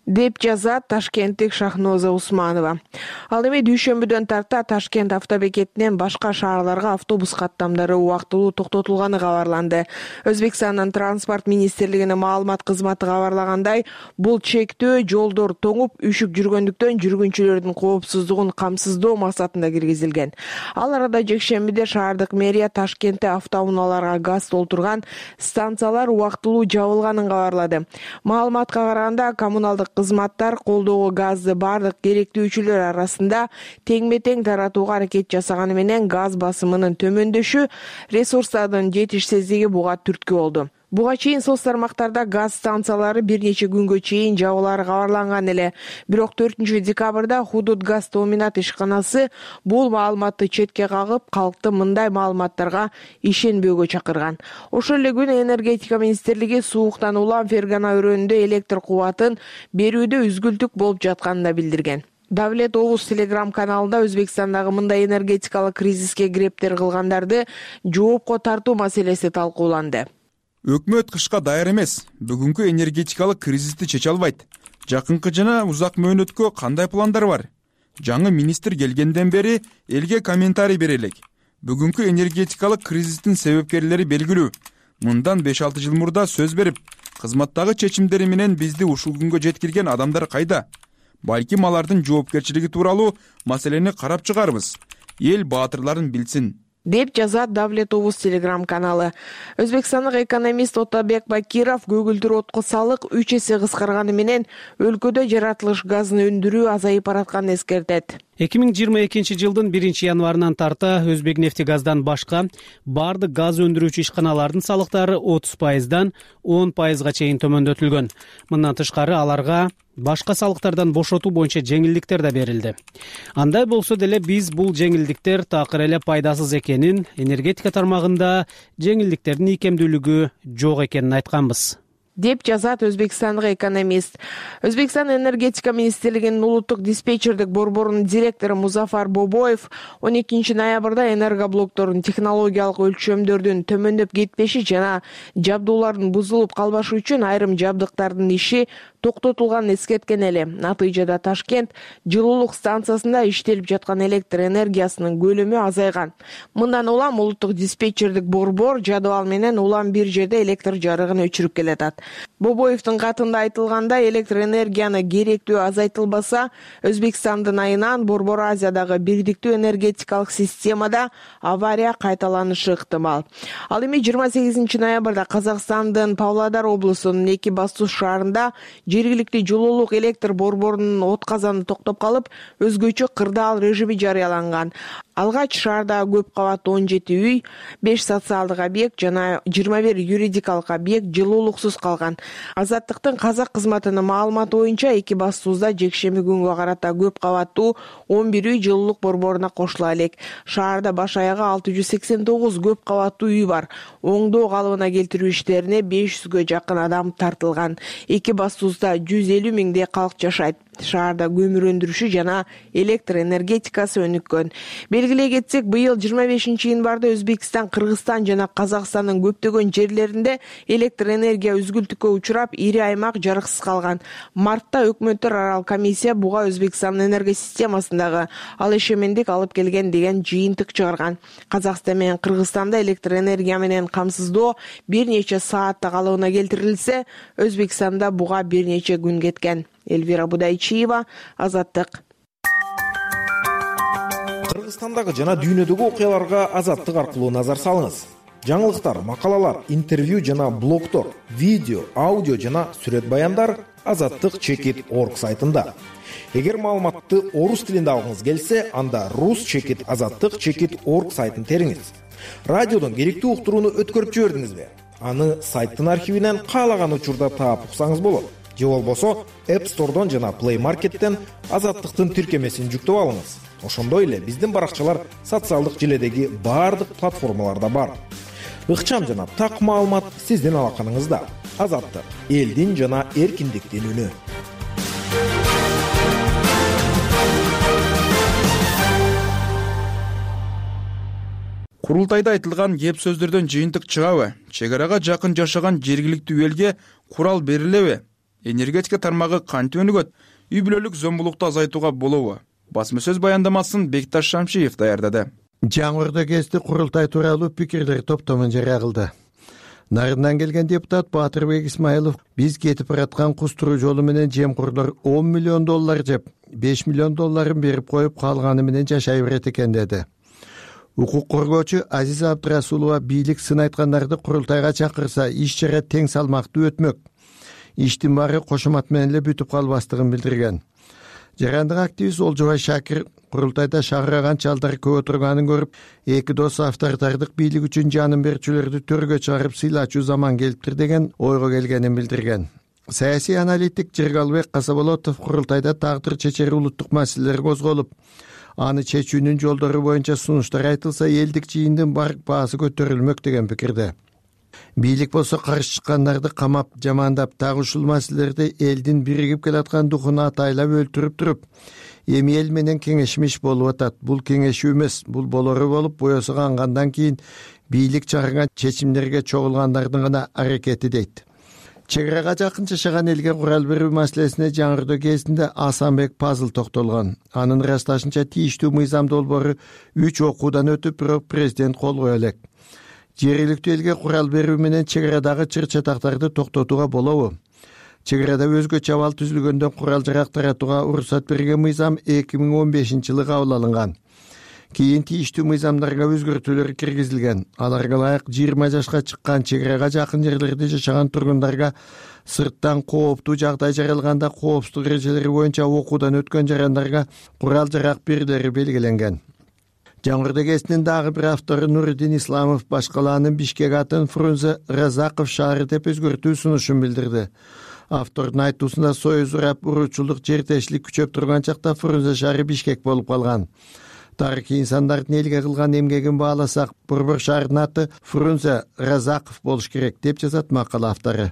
деп жазат ташкенттик Шахноза Усманова. Ал эми дүйшөмбүдөн тарта Ташкент автобекетинен башка шаарларга автобус каттамдары убактылуу токтотулганы кабарланды. Өзбекстандын транспорт министрлигинин маалымат кызматы кабарлагандай, бул чектөө жолдор тоңуп үшүк жүргөндүктөн жүргүнчүлөрдүн коопсуздугун камсыздоо максатында киргизилген. Ал арада жекшембиде шаардык мэрия Ташкентте автоунааларга газ толтурган станциялар убактылуу жабылганын кабарлады. Маалыматка караганда, коммуналдык кызматтар колдоого газды бардык керектүүчүлөр арасында теңме-тең таратууга аракет жасаганы менен газ басымынын төмөндөшү ресурстардын жетишсиздиги буга түрткү болду. Буга чейин соц тармактарда газ станциялары бир нече күнгө чейин жабылары кабарланган эле. Бирок 4 декабрда Худуд газ тооминат ишканасы бул маалыматты четке кагып, калкты мындай маалыматтарга ишенбөөгө чакырган. Ошол эле күнү энергетика министрлиги сууктан улам Фергана өрөөнүндө электр кубатын берүүдө үзгүлтүк болуп жатканын да билдирген. Давлет Овуз телеграм каналында Өзбекстандагы мындай энергетикалык кризиске грептер кылгандарды жоопко тартуу маселеси талкууланды. Өкмөт кышка даяр эмес. Бүгүнкү энергетикалык кризисти чече албайт. Жакынкы жана узак мөөнөткө кандай пландар бар? Жаңы министр келгенден бери элге комментарий бере элек. Бүгүнкү энергетикалык кризистин себепкерлери белгилүү. Мындан 5-6 жыл мурда сөз берип, кызматтагы чечимдери менен бизди ушул күнгө жеткирген адамдар кайда? Балким алардын жоопкерчилиги тууралуу маселени карап чыгарбыз. Эл баатырларын билсин, деп жазат Давлет Овуз телеграм каналы. Өзбекстандык экономист Отабек Бакиров көгүлдүр отко салык 3 эсе кыскарганы менен өлкөдө жаратылыш газын өндүрүү азайып баратканын эскертет. 2022 жылдын 1 январынан тарта Өзбекнефтегаздан башка бардык газ өндүрүүчү ишканалардын салыктары 30%дан 10%га чейин төмөндөтүлгөн. Мындан тышкары аларга башка салыктардан бошотуу боюнча жеңилдиктер да берилди. Андай болсо деле биз бул жеңилдиктер такыр эле пайдасыз экенин, энергетика тармагында жеңилдиктердин ийкемдүүлүгү жок экенин айтканбыз, деп жазат өзбекстандык экономист. Өзбекстан энергетика министрлигинин улуттук диспетчердик борборунун директору Музафар Бобоев 12 ноябрда энергоблоктордун технологиялык өлчөмдөрдүн төмөндөп кетпеши жана жабдуулардын бузулуп калбашы үчүн айрым жабдыктардын иши токтотулганын эскерткен эле. Натыйжада Ташкент жылуулук станциясында иштелип жаткан электр энергиясынын көлөмү азайган. Мындан улам улуттук диспетчердик борбор жадыбал менен улам бир жерде электр жарыгын өчүрүп келатат. Бобоевдин катында айтылгандай, электр энергияны керектүү азайтылбаса, Өзбекстандын айынан Борбор Азиядагы бирдиктүү энергетикалык системада авария кайталанышы ыктымал. Ал эми 28 ноябрда Казакстандын Павлодар облусунун Экибастуз шаарында жергиликтүү жылуулук электр борборунун от казаны токтоп калып, өзгөчө кырдаал режими жарыяланган. Алгач шаарда көп кабаттуу 17 үй, 5 социалдык объект жана 21 юридикалык объект жылуулуксуз калган. Азаттыктын казак кызматынын маалыматы боюнча Экибастузда жекшемби күнгө карата көп кабаттуу 11 үй жылуулук борборуна кошула элек. Шаарда баш аягы 689 көп кабаттуу үй бар. Оңдоо калыбына келтирүү иштерине 500гө жакын адам тартылган. Экибастузда 150 миңдей калк жашайт. Шаарда көмүр өндүрүшү жана электр энергетикасы өнүккөн. Белгилей кетсек, быйыл 25 январда Өзбекстан, Кыргызстан жана Казакстандын көптөгөн жерлеринде электр энергия үзгүлтүккө учурап, ири аймак жарыксыз калган. Мартта өкмөттөр арал комиссия буга Өзбекстандын энергосистемасындагы алешемендик алып келген деген жыйынтык чыгарган. Казакстан менен Кыргызстанда электр энергия менен камсыздоо бир нече саатта калыбына келтирилсе, Өзбекстанда буга бир нече күн кеткен. Эльвира Будайчиева, Азаттык. Кыргызстандагы жана дүйнөдөгү окуяларга Азаттык аркылуу назар салыңыз. Жаңылыктар, макалалар, интервью жана блогтор, видео, аудио жана сүрөт баяндар azattik.org сайтында. Эгер маалыматты орус тилинде алгыңыз келсе, анда rus.azattik.org сайтын териңиз. Радиодон керектүү уктурууну өткөрүп жибердиңизби? Аны сайттын архивинен каалаган учурда таап уксаңыз болот. Же болбосо App Store'дон жана Play Market'тен Азаттыктын тиркемесин жүктөп алыңыз. Ошондой эле биздин баракчалар социалдык желедеги баардык платформаларда бар. Ыкчам жана так маалымат сиздин алаканыңызда. Азаттык — элдин жана эркиндиктин үнү. Курултайда айтылган кеп сөздөрдөн жыйынтык чыгабы? Чек арага жакын жашаган жергиликтүү элге курал берилеби? энергетика тармагы кантип өнүгөт, үй бүлөлүк зомбулукту азайтууга болобу? Басма сөз баяндамасын Бекташ Шамшиев даярдады. Жаңырда кести курултай тууралуу пикирлер топтомун жарыя кылды. Нарындан келген депутат Батырбек Исмаилов биз кетип бараткан кустуруу жолу менен жемкурлар 10 миллион доллар жеп, 5 миллион долларын берип коюп калганы менен жашай берет экен деди. Укук коргоочу Азиза Абдрасулова бийлик сын айткандарды курултайга чакырса, иш чара тең салмактуу өтмөк. Иштин баары кошомат менен эле бүтүп калбастыгын билдирген. Жарандык активист Олжобай Шакир курултайда шагыраган чалдар көп отурганын көрүп, эки дос авторитардык бийлик үчүн жанын берүүчүлөрдү төргө чыгарып сыйлачуу заман келиптир деген ойго келгенин билдирген. Саясий аналитик Жыргалбек Касаболотов курултайда тагдыр чечер улуттук маселелер козголуп, аны чечүүнүн жолдору боюнча сунуштар айтылса, элдик жыйындын барк баасы көтөрүлмөк деген пикирде. Бийлик болсо каршы чыккандарды камап, жамандап, дагы ушул маселелерди элдин биригип келаткан духуна атайлап өлтүрүп туруп, эми эл менен кеңешмиш болуп атат. Бул кеңешүү эмес, бул болору болуп, боесуга ангандан кийин бийлик чыгарган чечимдерге чогулгандардын гана аракети дейт. Чек жакын жашаган элге курал берүү маселесине жаңырдоо кезинде Асанбек Пазыл токтолгон. Анын ырасташынча тийиштүү мыйзам долбоору 3 окуудан өтүп, бирок президент кол кое элек. Жергиликтүү элге курал берүү менен чек-арадагы чыр-чатактарды токтотууга болобу? Чек-арада өзгөчө абал түзүлгөндөн курал жарак таратууга уруксат берген мыйзам 2015-жылы кабыл алынган. Кийин тийиштүү мыйзамдарга өзгөртүүлөр киргизилген. Аларга ылайык 20 жашка чыккан чек-арага жакын жерлерде жашаган тургундарга сырттан кооптуу жагдай жаралганда коопсуздук эрежелери боюнча окуудан өткөн жарандарга курал жарак берилери белгиленген. Жаңырда кесинин дагы бир автору Нуридин Исламов башкалаанын Бишкек атын Фрунзе Разаков шаары деп өзгөртүү сунушун билдирди. Автордун айтуусунда союз урап уруучулук жертешилик күчөп турган чакта Фрунзе шаары Бишкек болуп калган. Тарыхый инсандардын элге кылган эмгегин бааласак, борбор шаардын аты Фрунзе Разаков болуш керек деп жазат макала автору.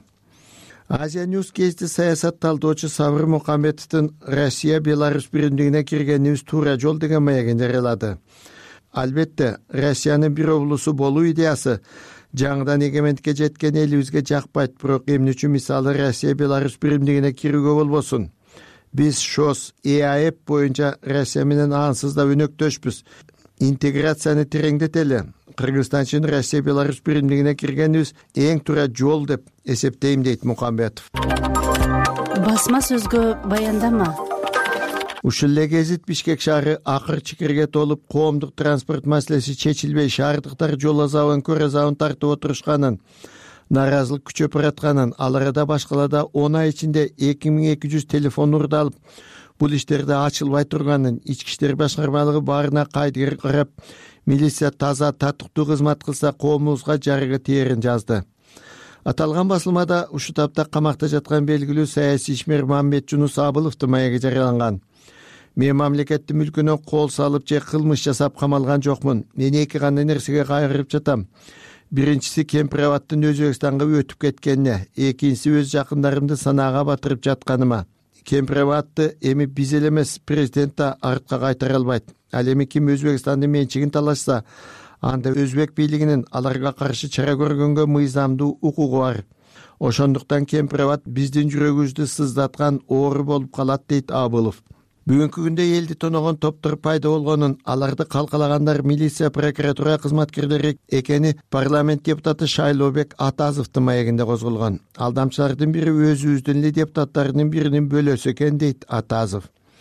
Азия Ньюс кезди саясат талдоочу Сабыр Мукамбетовдун Россия Беларусь биримдигине киргенибиз туура жол деген маегин жарыялады. Албетте, Россиянын бир облусу болуу идеясы жаңыдан эгемендикке жеткен элибизге жакпайт, бирок эмне үчүн мисалы Россия Беларусь биримдигине кирүүгө болбосун? Биз ШОС, ЭАЭП боюнча Россия менен ансыз да өнөктөшпүз. Интеграцияны тереңдетели. Кыргызстан үчүн Россия Беларусь биримдигине киргенибиз эң туура жол деп эсептейм, дейт Мукамбетов. Басма сөзгө баяндама. Ушул эле гезит Бишкек шаары акыр чикирге толуп, коомдук транспорт маселеси чечилбей, шаардыктар жол азабын, көр азабын тартып отурушканын, наразылык күчөп баратканын, ал арада башкалада 10 ай ичинде 2200 телефон урдалып, бул иштерде ачылбай турганын, ички иштер башкармалыгы баарына кайдыгер карап, милиция таза, татыктуу кызмат кылса коомубузга жарыгы тиерин жазды. Аталган басылмада ушул тапта камакта жаткан белгилүү саясий ишмер Мамбет Жунус Абыловдун маеги жарыяланган. Мен мамлекеттин мүлкүнө кол салып же кылмыш жасап камалган жокмун. Мен эки кандай нерсеге кайгырып жатам. Биринчиси Кемпирабадтын Өзбекстанга өтүп кеткенине, экинчиси өз жакындарымды санаага батырып жатканыма. Кемпирабадты эми биз эле эмес, президент да артка кайтара албайт. Ал эми ким Өзбекстандын менчигин талашса, анда өзбек бийлигинин аларга каршы чара көргөнгө мыйзамдуу укугу бар. Ошондуктан Кемпирабад биздин жүрөгүбүздү сыздаткан оору болуп калат, дейт Абылов. Бүгүнкү күндө элди тоногон топтор пайда болгонун, аларды калкалагандар милиция, прокуратура кызматкерлери экени парламент депутаты Шайлообек Атазовдун маегинде козголгон. Алдамчылардын бири өзүбүздүн эле депутаттарынын биринин бөлөсү экен, дейт Атазов.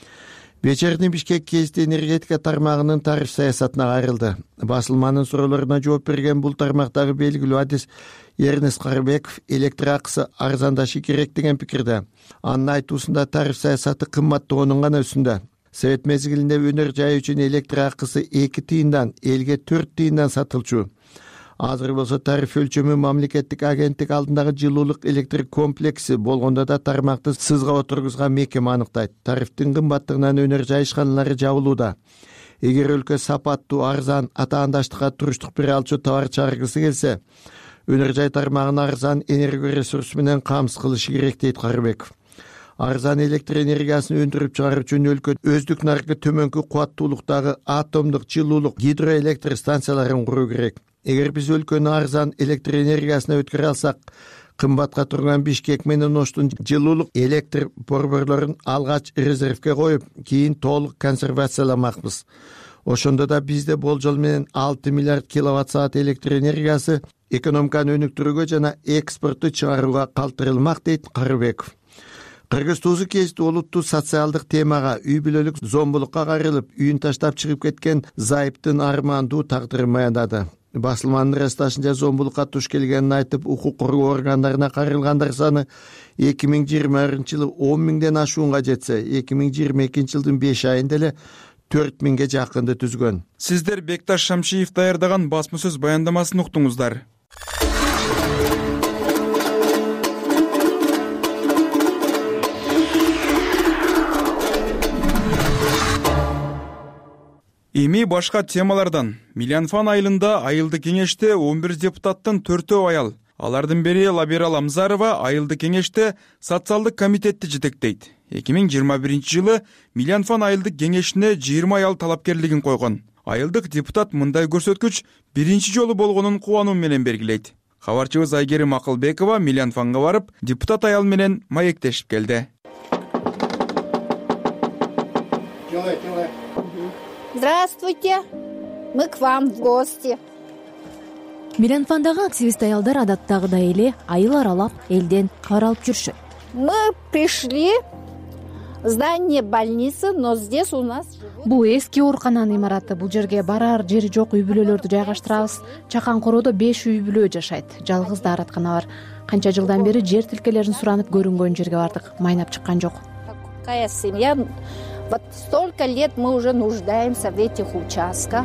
Вечерний Бишкек кезди энергетика тармагынын тариф саясатына кайрылды. Басылманын суроолоруна жооп берген бул тармактагы белгилүү адис Эрнест Карыбеков электр акысы арзандашы керек деген пикирде. Анын айтуусунда тариф саясаты кымбаттоонун гана үстүндө. Совет мезгилинде өнөр жай үчүн электр акысы 2 тыйындан элге 4 тыйындан сатылчу. Азыр болсо тариф өлчөмү мамлекеттик агенттик алдындагы жылуулук электр комплекси болгондо да тармакты сызга отургузган мекеме аныктайт. Тарифтин кымбаттыгынан өнөр жай ишканалары жабылууда. Эгер өлкө сапаттуу, арзан, атаандаштыкка туруштук бере алчу товар чыгаргысы келсе, өнөр жай тармагын арзан энергия ресурсу менен камсыз кылышы керек, дейт Карыбеков. Арзан электр энергиясын өндүрүп чыгаруу үчүн өлкө өздүк наркы төмөнкү кубаттуулуктагы атомдук жылуулук гидроэлектр станцияларын куруу керек. Эгер биз өлкөнү арзан электр энергиясына өткөрө алсак, кымбатка турган Бишкек менен Оштун жылуулук электр борборлорун алгач резервге коюп, кийин толук консервацияламакпыз. Ошондо да бизде болжол менен 6 миллиард киловатт саат электр энергиясы экономиканы өнүктүрүүгө жана экспортту чыгарууга калтырылмак, дейт Карыбеков. Кыргыз туузу кечти олуттуу социалдык темага үй бүлөлүк зомбулукка кайрылып, үйүн таштап чыгып кеткен зайыптын армандуу тагдырын баяндады. Басылманын расташынча зомбулукка туш келгенин айтып, укук коргоо органдарына кайрылгандар саны 2020-жылы 10 миңден ашуунга жетсе, 2022-жылдын 5 айында эле 4 миңге жакынды түзгөн. Сиздер Бекташ Шамшиев даярдаган басма сөз баяндамасын уктуңуздар. Эми башка темалардан. Милянфан айылында айылды кеңеште 11 депутаттын 4-өө аял. Алардын бири Лабира Ламзарова айылды кеңеште социалдык комитетти жетектейт. 2021-жылы Милянфан айылдык кеңешине 20 аял талапкерлигин койгон. Айылдык депутат мындай көрсөткүч биринчи жолу болгонун кубануу менен белгилейт. Кабарчыбыз Айгерим Акылбекова Милянфанга барып, депутат аял менен маектешип келди. Здравствуйте, мы к вам в гости. Милянфандагы активист аялдар адаттагыдай эле айыл аралап элден кабар алып жүрүшөт. Мы пришли в здание больницы, но здесь у нас... Бул эски оорукананын имараты. Бул жерге барар жери жок үй бүлөлөрдү жайгаштырабыз. Чакан короодо 5 үй бүлө жашайт. Жалгыз даараткана бар. Канча жылдан бери жер тилкелерин суранып көрүнгөн жерге бардык. Майнап чыккан жок. Какая семья? Вот столько лет мы уже нуждаемся в этих участках.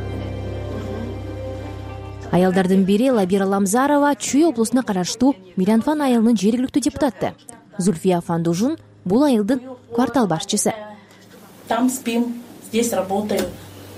Аялдардын бири Лабира Ламзарова Чүй облусуна караштуу Милянфан айылынын жергиликтүү депутаты. Зульфия Фандужун бул айылдын квартал башчысы. Там спим, здесь работаем.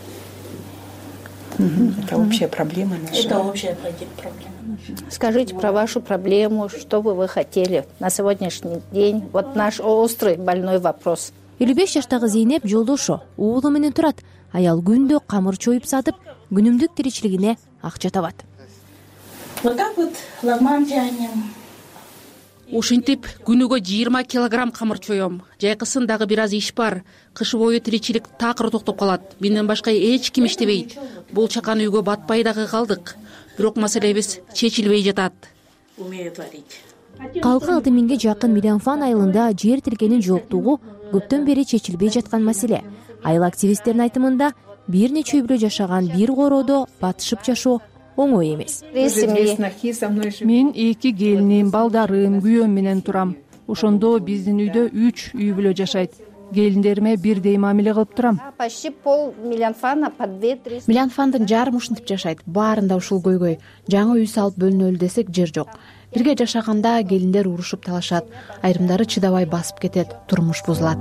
Это общая проблема наша. Это общая проблема. Скажите про вашу проблему, что бы вы хотели на сегодняшний день? Вот наш острый больной вопрос. 55 жаштагы Зейнеп жолдошу уулу менен турат. Аял күндө камыр чоюп сатып, күнүмдүк тиричилигине акча табат. Вот так вот лагман тянем. Ушинтип күнүгө 20 килограмм камыр чоем. Жайкысын дагы бир аз иш бар. Кыш бою тиричилик такыр токтоп калат. Менден башка эч ким иштебейт. Бул чакан үйгө батпай дагы калдык. Бирок маселебиз чечилбей жатат. Умею творить. Калкы 6 миңге жакын Милянфан айылында жер тилкенин жоктугу көптөн бери чечилбей жаткан маселе. Айыл активисттердин айтымында бир нече үй бүлө жашаган бир короодо батышып жашоо оңой эмес. Мен 2 келиним, балдарым, күйөөм менен турам. Ошондо биздин үйдө 3 үй бүлө жашайт. Келиндериме бирдей мамиле кылып турам. Почти пол Милянфана по 2-3. Милянфандын жарым ушинтип жашайт. Баарында ушул көйгөй. Жаңы үй салып бөлүнөлү десек жер жок. Бирге жашаганда келиндер урушуп талашат. Айрымдары чыдабай басып кетет, турмуш бузулат.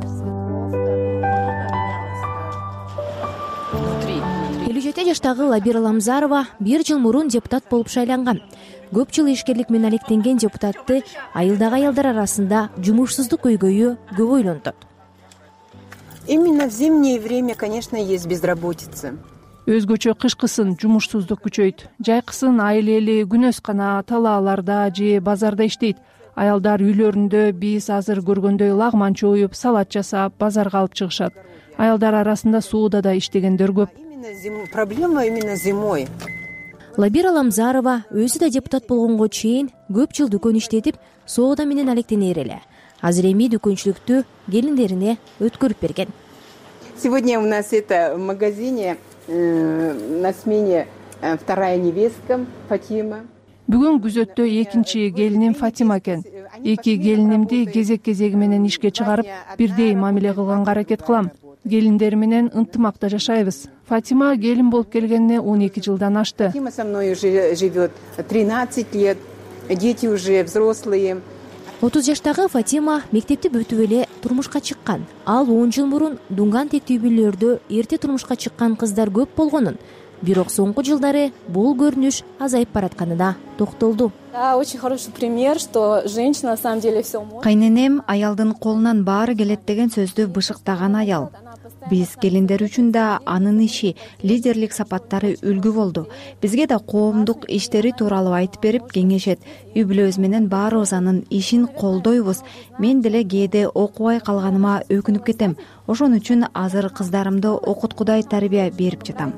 57 жаштагы Лабира Ламзарова 1 жыл мурун депутат болуп шайланган. Көп жыл ишкерлик менен алектенген депутатты айылдагы аялдар арасында жумушсуздук көйгөйү көп ойлонтот. Именно в зимнее время, конечно, есть безработица. Өзгөчө кышкысын жумушсуздук күчөйт. Жайкысын айыл эли күнөскана, талааларда же базарда иштейт. Аялдар үйлөрүндө биз азыр көргөндөй лагман чоюп, салат жасап, базарга алып чыгышат. Аялдар арасында сууда да иштегендер көп. Проблема именно зимой. Лабира Ламзарова өзү да депутат болгонго чейин көп жыл дүкөн иштетип, соода менен алектенер эле. Азыр эми дүкөнчүлүктү келиндерине өткөрүп берген. Сегодня у нас это в магазине на смене вторая невестка Фатима. Бүгүн күзөттө экинчи келиним Фатима экен. 2 келинимди кезек-кезеги менен ишке чыгарып, бирдей мамиле кылганга аракет кылам. Келиндер менен ынтымакта жашайбыз. Фатима келин болуп келгенине 12 жылдан ашты. Фатима со мной уже живет 13 лет. Дети уже взрослые. 30 жаштагы Фатима мектепти бүтүп эле турмушка чыккан. Ал 10 жыл мурун дунган тектүү үйлөрдө эрте турмушка чыккан кыздар көп болгонун, бирок соңку жылдары бул көрүнүш азайып баратканына токтолду. Да, очень хороший пример, что женщина на самом деле все может. Кайненем аялдын колунан баары келет деген сөздү бышыктаган аял. Биз келиндер үчүн да анын иши, лидерлик сапаттары үлгү болду. Бизге да коомдук иштери тууралуу айтып берип кеңешет. Үй бүлөбүз менен баарыбыз анын ишин колдойбуз. Мен деле кээде окубай калганыма өкүнүп кетем. Ошон үчүн азыр кыздарымды окуткудай тарбия берип жатам.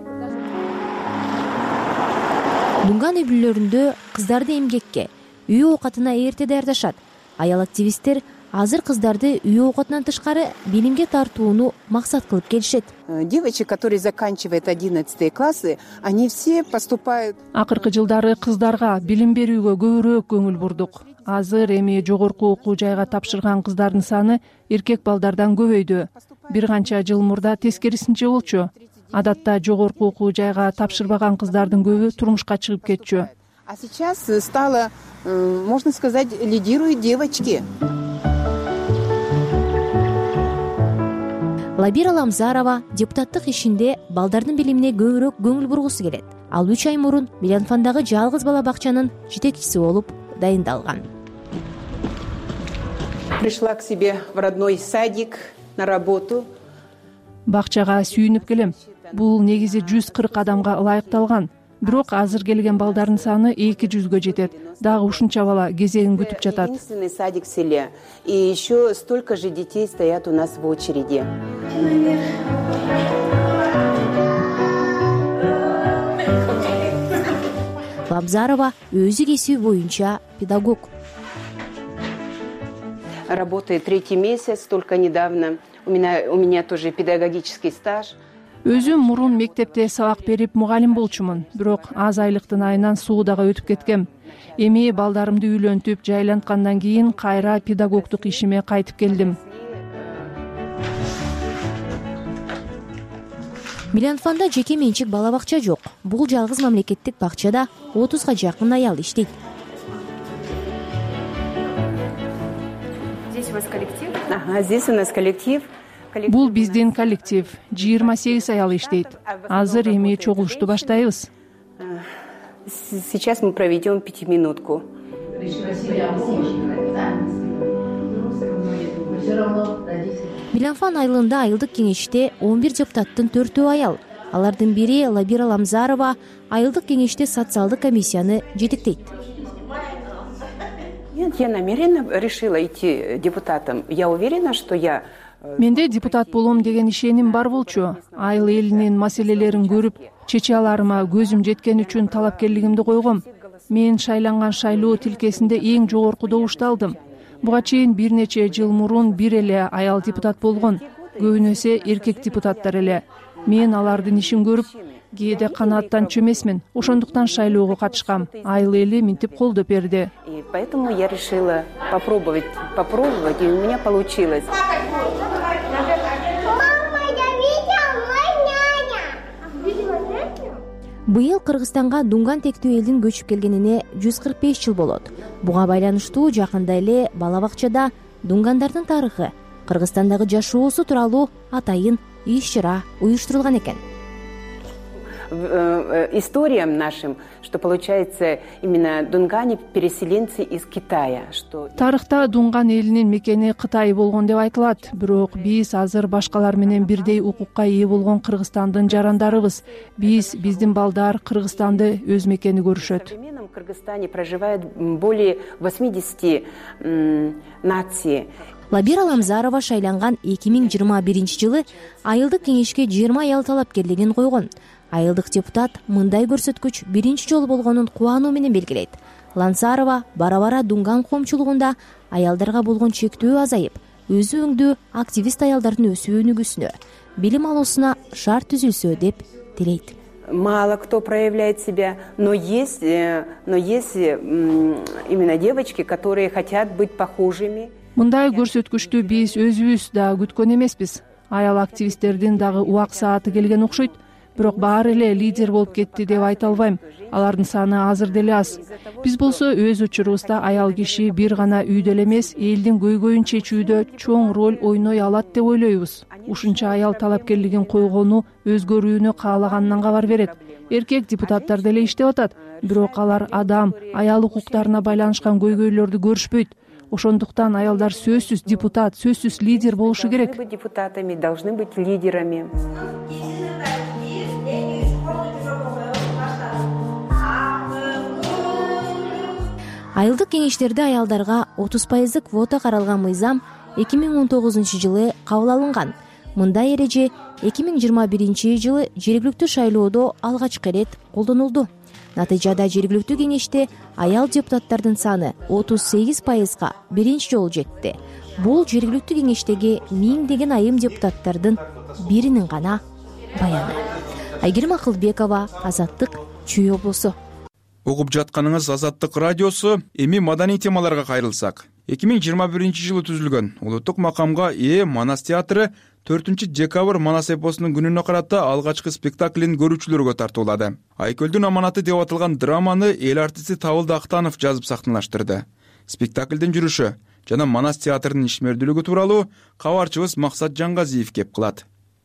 Дунган үй бүлөлөрүндө кыздарды эмгекке, үй оокатына эрте даярдашат. Аял активисттер азыр кыздарды үй оокатынан тышкары билимге тартууну максат кылып келишет. Девочек, которые заканчивают 11 классы, они все поступают. Акыркы жылдары кыздарга билим берүүгө көбүрөөк көңүл бурдук. Азыр эми жогорку окуу жайга тапшырган кыздардын саны эркек балдардан көбөйдү. Бир канча жыл мурда тескерисинче болчу. Адатта жогорку окуу жайга тапшырбаган кыздардын көбү турмушка чыгып кетчү. А сейчас стало, можно сказать, лидируют девочки. Лабира Ламзарова депутаттык ишинде балдардын билимине көбүрөөк көңүл бургусу келет. Ал 3 ай мурун Милянфандагы жалгыз бала бакчанын жетекчиси болуп дайындалган. Пришла к себе в родной садик на работу. Бакчага сүйүнүп келем. Бул негизи 140 адамга ылайыкталган. Бирок азыр келген балдардын саны 200-гө жетет. Дагы ушунча бала кезегин күтүп жатат. Единственный садик в селе. И еще столько же детей стоят у нас в очереди. Лабзарова өзү кесиби боюнча педагог. Работает 3-й месяц, только недавно. У меня тоже педагогический стаж. Өзүм мурун мектепте сабак берип мугалим болчумун, бирок аз айлыктын айынан суудага өтүп кеткем. Эми балдарымды үйлөнтүп, жайланткандан кийин кайра педагогдук ишиме кайтып келдим. Милянфанда жеке менчик бала бакча жок. Бул жалгыз мамлекеттик бакчада 30га жакын аял иштейт. Здесь у вас коллектив? Ага, здесь у нас коллектив. Бул биздин коллектив. 28 аял иштейт. Азыр эми чогулушту баштайбыз. Сейчас мы проведем 5-минутку. Милянфан айылында айылдык кеңеште 11 депутаттын 4-өө аял. Алардын бири Лабира Ламзарова айылдык кеңеште социалдык комиссияны жетектейт. Я намеренно решила идти депутатом. Я уверена, что я... Менде депутат болом деген ишеним бар болчу. Айыл элинин маселелерин көрүп, чече аларыма көзүм жеткен үчүн талапкерлигимди койгом. Мен шайланган шайлоо тилкесинде эң жогорку добушту алдым. Буга чейин бир нече жыл мурун бир эле аял депутат болгон. Көбүнөсү эркек депутаттар эле. Мен алардын ишин көрүп, кээде канааттанчу эмесмин. Ошондуктан шайлоого катышкам. Айыл эли минтип колдоп берди. И поэтому я решила попробовать, и у меня получилось. Быйыл Кыргызстанга дунган тектүү элдин көчүп келгенине 145 жыл болот. Буга байланыштуу жакында эле бала бакчада дунгандардын тарыхы, Кыргызстандагы жашоосу тууралуу атайын иш-чара уюштурулган экен. Историям нашим, что получается именно дунгане переселенцы из Китая. Тарыхта дунган элинин мекени Кытай болгон деп айтылат, бирок биз азыр башкалар менен бирдей укукка ээ болгон Кыргызстандын жарандарыбыз. Биздин балдар Кыргызстанды өз мекени көрүшөт. В Кыргызстане проживает более 80 наций. Лабира Ламзарова шайланган 2021-жылы айылдык кеңешке 20 аял талапкерлигин койгон. Айылдык депутат мындай көрсөткүч биринчи жолу болгонун кубануу менен белгилейт. Ламзарова бара-бара дунган коомчулугунда аялдарга болгон чектөө азайып, өзү өңдүү активист аялдардын өсүү өнүгүүсүнө, билим алуусуна шарт түзүлсө деп тилейт. Мало кто проявляет себя, но есть именно девочки, которые хотят быть похожими. Мындай көрсөткүчтү биз өзүбүз да күткөн эмеспиз. Аял активисттердин дагы убак сааты келген окшойт. Бирок баары эле лидер болуп кетти деп айта албайм. Алардын саны азыр деле аз. Биз болсо өз учурубузда аял киши бир гана үйдө эле эмес, элдин көйгөйүн чечүүдө чоң роль ойной алат деп ойлойбуз. Ушунча аял талапкерлигин койгону өзгөрүүнү каалаганынан кабар берет. Эркек депутаттар деле иштеп атат, бирок алар адам, аял укуктарына байланышкан көйгөйлөрдү көрүшпөйт. ошондуктан аялдар сөзсүз депутат, сөзсүз лидер болушу керек. Депутатами должны быть лидерами. Айылдык кеңештерде аялдарга 30% квота каралган мыйзам 2019 кабыл алынган. Мындай эреже 2021 жылы жергиликтүү шайлоодо алгачкы ирет колдонулду. Натыйжада жергиликтүү кеңеште аял депутаттардын саны 38%га биринчи жолу жетти. Бул жергиликтүү кеңештеги миңдеген айым депутаттардын биринин гана баяны. Айгерим Акылбекова, Азаттык, Чүй облусу. Угуп жатканыңыз Азаттык радиосу. Эми маданий темаларга кайрылсак. 2021 жылы түзүлгөн улуттук макамга ээ Манас театры 4-декабрь Манас эпосунун күнүнө карата алгачкы спектаклин көрүүчүлөргө тартуулады. Айкөлдүн аманаты деп аталган драманы эл артисти Табылды Актанов жазып сахналаштырды. Спектаклдин жүрүшү жана Манас театрынын ишмердүүлүгү тууралуу кабарчыбыз Максат Жангазиев кеп кылат.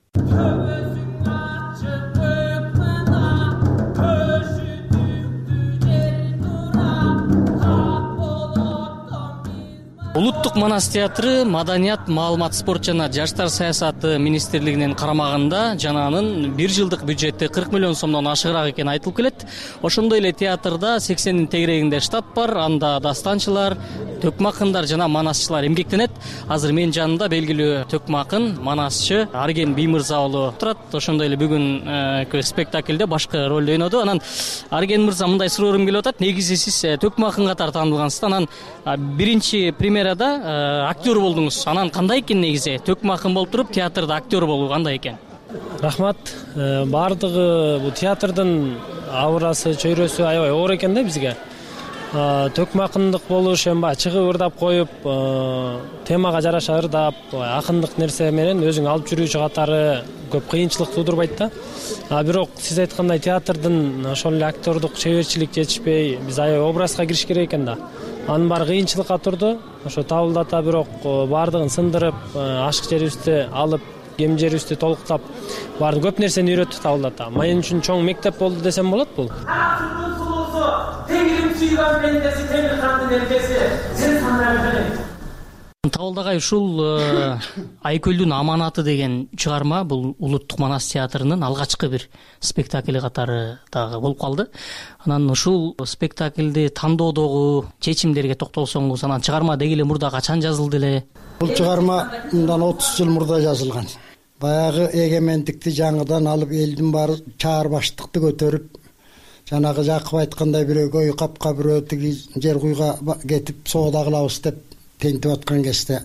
Улуттук Манас театры Маданият, маалымат, спорт жана жаштар саясаты министрлигинин карамагында жана анын 1 жылдык бюджети 40 миллион сомдон ашыгыраак экени айтылып келет. Ошондой эле театрда 80 тегерегинде штат бар, анда дастанчылар, төкмө акындар жана манасчылар эмгектенет. Азыр менин жанымда белгилүү төкмө акын, манасчы Арген Биймырза уулу турат. Ошондой эле бүгүн спектаклде башкы ролду ойноду. Анан Арген мырза, мындай суроорум келип атат. Негизи сиз төкмө акын катары таанылгансыз. Анан биринчи премьерада актер болдуңуз. Анан кандай экен негизи? Төкмө акын болуп туруп театрда актер болуу кандай экен? Рахмат. Бардыгы бул театрдын авырасы, чөйрөсү аябай оор экен да бизге. Төкмө акындык болуш эми чыгып ырдап коюп, темага жараша ырдап, акындык нерсе менен өзүң алып жүрүүчү катары көп кыйынчылык туудурбайт да. Бирок сиз айткандай театрдын ошол эле актердук чеберчилик жетишпей, биз аябай образга кириш керек экен да. Анын баары кыйынчылыкка турду. Ошо Табылды ата бирок баардыгын сындырып, ашык жерибизди алып, кем жерибизди толуктап, баарын көп нерсени үйрөттү Табылды ата. Мен үчүн чоң мектеп болду десем болот бул. Табылды агай, ушул Айкөлдүн аманаты деген чыгарма бул Улуттук Манас театрынын алгачкы бир спектакли катары дагы болуп калды. Анан ушул спектаклди тандоодогу чечимдерге токтолсоңуз, анан чыгарма деги эле мурда качан жазылды эле? Бул чыгарма мындан 30 жыл мурда жазылган. Баягы эгемендикти жаңыдан алып, элдин баары чаар баштыкты көтөрүп, жанагы Жакып айткандай бирөө көй капка, бирөө тиги жер куйга кетип соода кылабыз деп тентип аткан кезде,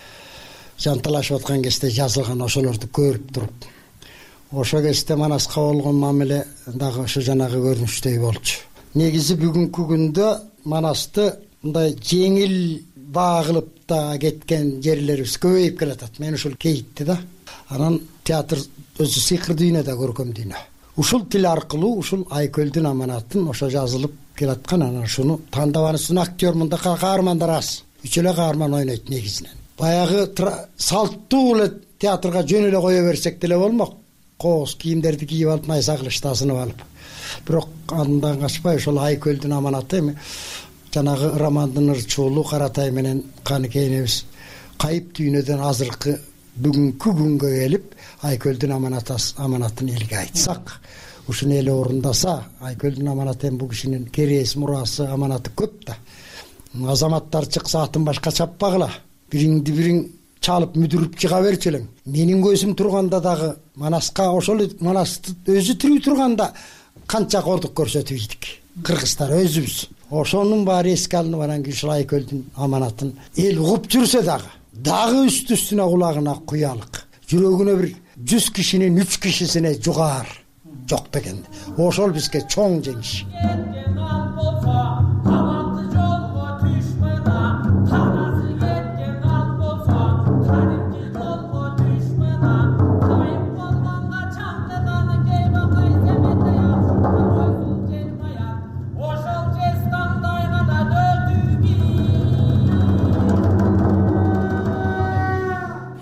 жанталашып аткан кезде жазылган, ошолорду көрүп туруп. Ошо кезде Манаска болгон мамиле дагы ошо жанагы көрүнүштөй болчу. Негизи бүгүнкү күндө Манасты мындай жеңил багылып да кеткен жерлерибиз көбөйүп келатат. Мен ушул кейитти да. Анан театр өзү сыйкыр дүйнө да, көркөм дүйнө. Ушул тил аркылуу ушул Айкөлдүн аманатын ошо жазылып келаткан. Анан ушуну тандабансын актер, мында каармандар аз. Үч эле каарман ойнойт негизинен. Баягы салттуу эле театрга жөн эле кое берсек деле болмок. Кооз кийимдерди кийип алып, найза кылыш тасынып алып. Бирок андан качпай ошол Айкөлдүн аманаты эми жанагы романдын ырчуулу Каратай менен Каныкей энебиз кайып дүйнөдөн азыркы бүгүнкү күнгө келип Айкөлдүн аманатын элге айтсак, ушуну эл орундаса, Айкөлдүн аманаты бул кишинин керээс мурасы, аманаты көп да. Азаматтар чыкса атын башка чаппагыла. Бириңди бириң чалып мүдүрүп чыга берчү элең. Менин көзүм турганда дагы Манаска, ошол Манасты өзү тирүү турганда канча кордук көрсөтүп ийдик. Кыргыздар өзүбүз. Ошонун баары эске алынып, анан ушул Айкөлдүн аманатын эл угуп жүрсө дагы үстүнө кулагына куялык. Жүрөгүнө бир 100 кишинин 3 кишисине жугаар жок деген. Ошол бизге чоң жеңиш.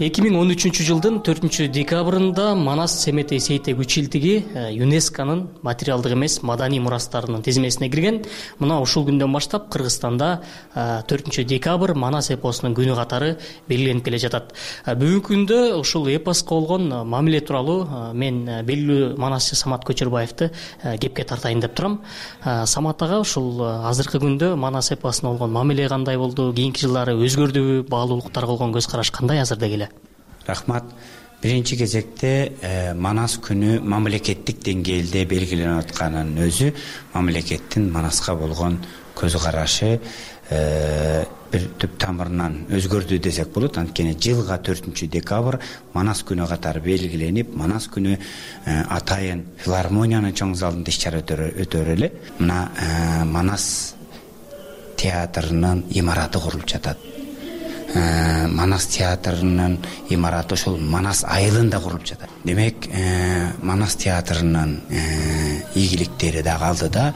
2013 жылдын 4-декабрында Манас Семетей Сейтек училтиги ЮНЕСКОнун материалдык эмес маданий мурастарынын тизмесине кирген. Мына ушул күндөн баштап Кыргызстанда 4-декабрь Манас эпосунун күнү катары белгиленип келе жатат. Бүгүнкү күндө ушул эпоска болгон мамиле тууралуу мен белгилүү манасчы Самат Көчөрбаевди кепке тартайын деп турам. Самат ага, ушул азыркы күндө Манас эпосуна болгон мамиле кандай болду? Кийинки жылдары өзгөрдүбү? Баалуулуктарга болгон көз караш кандай азырда келе? Рахмат. Биринчи кезекте Манас күнү мамлекеттик деңгээлде белгиленип атканын өзү мамлекеттин Манаска болгон көз карашы бир түп тамырынан өзгөрдү десек болот. Анткени жылга 4-декабрь Манас күнү катары белгиленип, Манас күнү атайын филармониянын чоң залында иш-чара өтөр эле. Мына Манас театрынын имараты курулуп жатат. Манас театрынын имараты ошол Манас айылында курулуп жатат. Демек, Манас театрынын ийгиликтери да алдыда.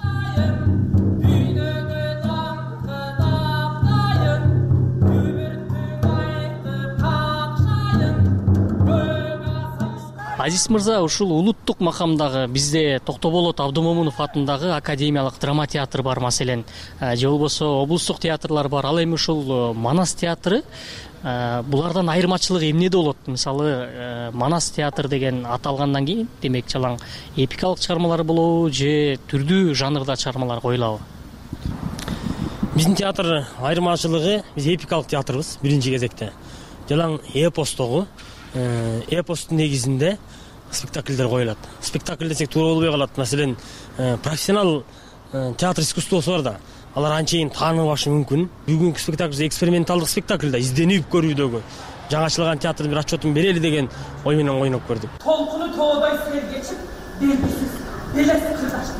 Азиз мырза, ушул улуттук макамдагы бизде Токтоболот Абдымомунов атындагы академиялык драма театр бар, маселен, же болбосо облустук театрлар бар. Ал эми ушул Манас театры булардан айырмачылыгы эмнеде болот? Мисалы, Манас театр деген аталгандан кийин, демек, жалаң эпикалык чыгармалар болобу же түрдүү жанрда чыгармалар коюлабы? Биздин театр айырмачылыгы, биз эпикалык театрбыз биринчи кезекте. Жалаң эпостогу, эпостун негизинде спектакльдер коюлат. Спектакль десек туура болбой калат. Маселен, профессионал театр искусствосу бар да, алар анчейин тааныбашы мүмкүн. Бүгүнкү спектакль эксперименталдык спектакль да, изденүүп көрүүдөгү жаңачылган театрдын бир отчетун берели деген ой менен ойноп көрдүк. Толкуну тоодай сел кечип, белгисиз белеси кырдашты.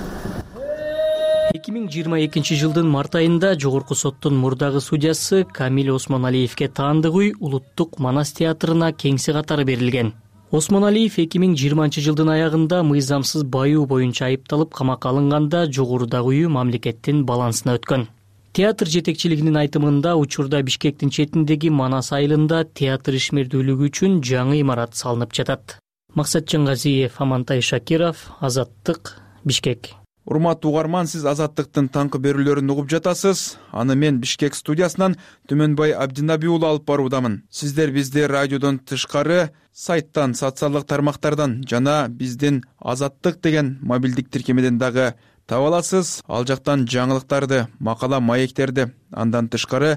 2022 жылдын март айында Жогорку соттун мурдагы судьясы Камил Осмоналиевке таандыгый улуттук Манас театрына кеңси катары берилген. Осмоналиев 2020 жылдын аягында мыйзамсыз баюу боюнча айыпталып камакка алынганда жогорудагы мамлекеттин балансына өткөн. Театр жетекчилигинин айтымында учурда Бишкектин четиндеги Манас айылында театр ишмердүүлүгү үчүн жаңы имарат салынып жатат. Максат Жангазиев, Амантай Шакиров, Азаттык, Бишкек. Урматтуу угарман, сиз Азаттыктын таңкы берүүлөрүн угуп жатасыз. Аны мен Бишкек студиясынан Түмөнбай Абдинаби уулу алып баруудамын. Сиздер бизди радиодон тышкары, сайттан, социалдык тармактардан жана биздин Азаттык деген мобилдик тиркемеден дагы таба аласыз. Ал жактан жаңылыктарды, макала маектерди, андан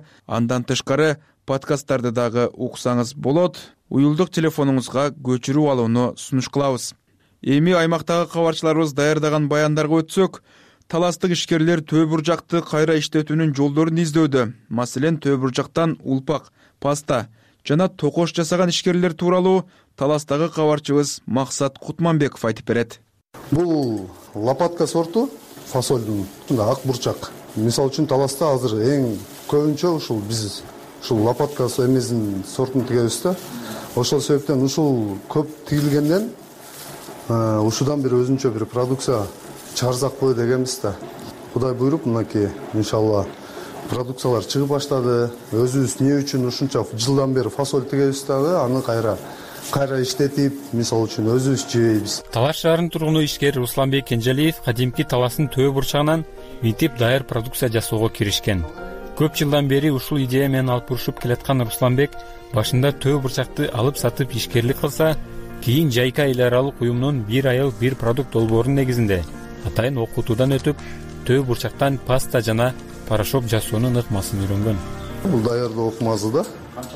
тышкары подкасттарды дагы уксаңыз болот. Уюлдук телефонуңузга көчүрүп алууну сунуш кылабыз. Эми аймактагы кабарчыларыбыз даярдаган баяндарга өтсөк, таластык ишкерлер Төө Буржакты кайра иштетүүнүн жолдорун издөөдө. Маселен, Төө Буржактан улпак, паста жана токош жасаган ишкерлер тууралуу таластагы кабарчыбыз Максат Кутманбеков айтып берет. Бул лопатка сорту фасолдун ак бурчак. Мисалы үчүн таласта азыр эң көбүнчө ушул биз ушул лопатка эмесин сортун тигебиз да. Ошол себептен ушул көп тигилгенден ушудан бир өзүнчө бир продукция чыгарсакпы дегенбиз да. Кудай буйруп, мынакей иншалла продукциялар чыгып баштады. Өзүбүз эмне үчүн ушунча жылдан бери фасоль тигебиз дагы, аны кайра иштетип, мисалы үчүн өзүбүз жебейбиз. Талаш шаарынын тургуну ишкер Русланбек Кенжалиев кадимки таластын Төө Бурчагынан митип даяр продукция жасоого киришкен. Көп жылдан бери ушул идея менен алып урушуп келаткан Русланбек башында Төө Бурчакты алып сатып ишкерлик кылса, кийин Жайка эл аралык уюмунун бир айыл бир продукт долбоорунун негизинде атайын окутуудан өтүп, Төө Бурчактан паста жана порошок жасоонун ыкмасын үйрөнгөн. Бул даярдоо ыкмасы да.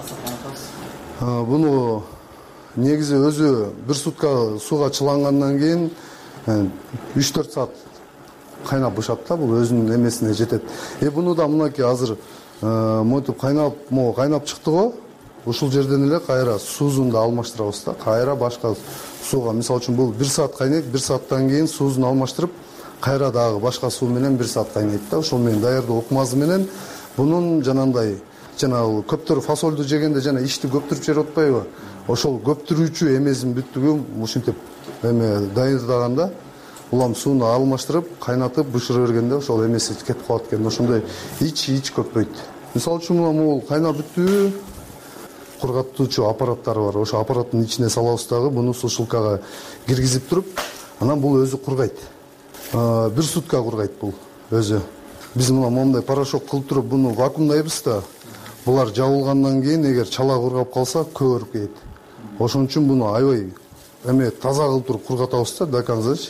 Буну негизи өзү бир сутка сууга чылангандан кийин 3-4 саат кайнап бышат да, бул өзүнүн эмесине жетет. Буну да мынакей азыр монтип кайнап чыкты го. Ушул жерден эле кайра суузун да алмаштырабыз да. Кайра башка сууга, мисалы үчүн бул 1 саат кайнайт, 1 сааттан кийин суузун алмаштырып, кайра дагы башка суу менен 1 саат кайнайт да. Ошол менен даярдоо ыкмасы менен бунун жанагындай көптөр фасолду жегенде жана ишти көптүрүп жеп атпайбы? Ошол көптүрүүчү эмесин бүттүгү ушинтип даярдаганда улам сууну алмаштырып, кайнатып, бышыра бергенде ошол эмеси кетип калат экен. Ошондой ич көппөйт. Мисалы үчүн бул кайнап бүттү, кургатуучу аппараттары бар. Ошо аппараттын ичине салабыз дагы буну сушилкага киргизип туруп, анан бул өзү кургайт. Бир сутка кургайт бул өзү. Биз мына моундай порошок кылып туруп буну вакуумдайбыз да, булар жабылгандан кийин эгер чала кургап калса көбүрөөк кетет. Ошон үчүн буну аябай таза кылып туруп кургатабыз да, до концачы.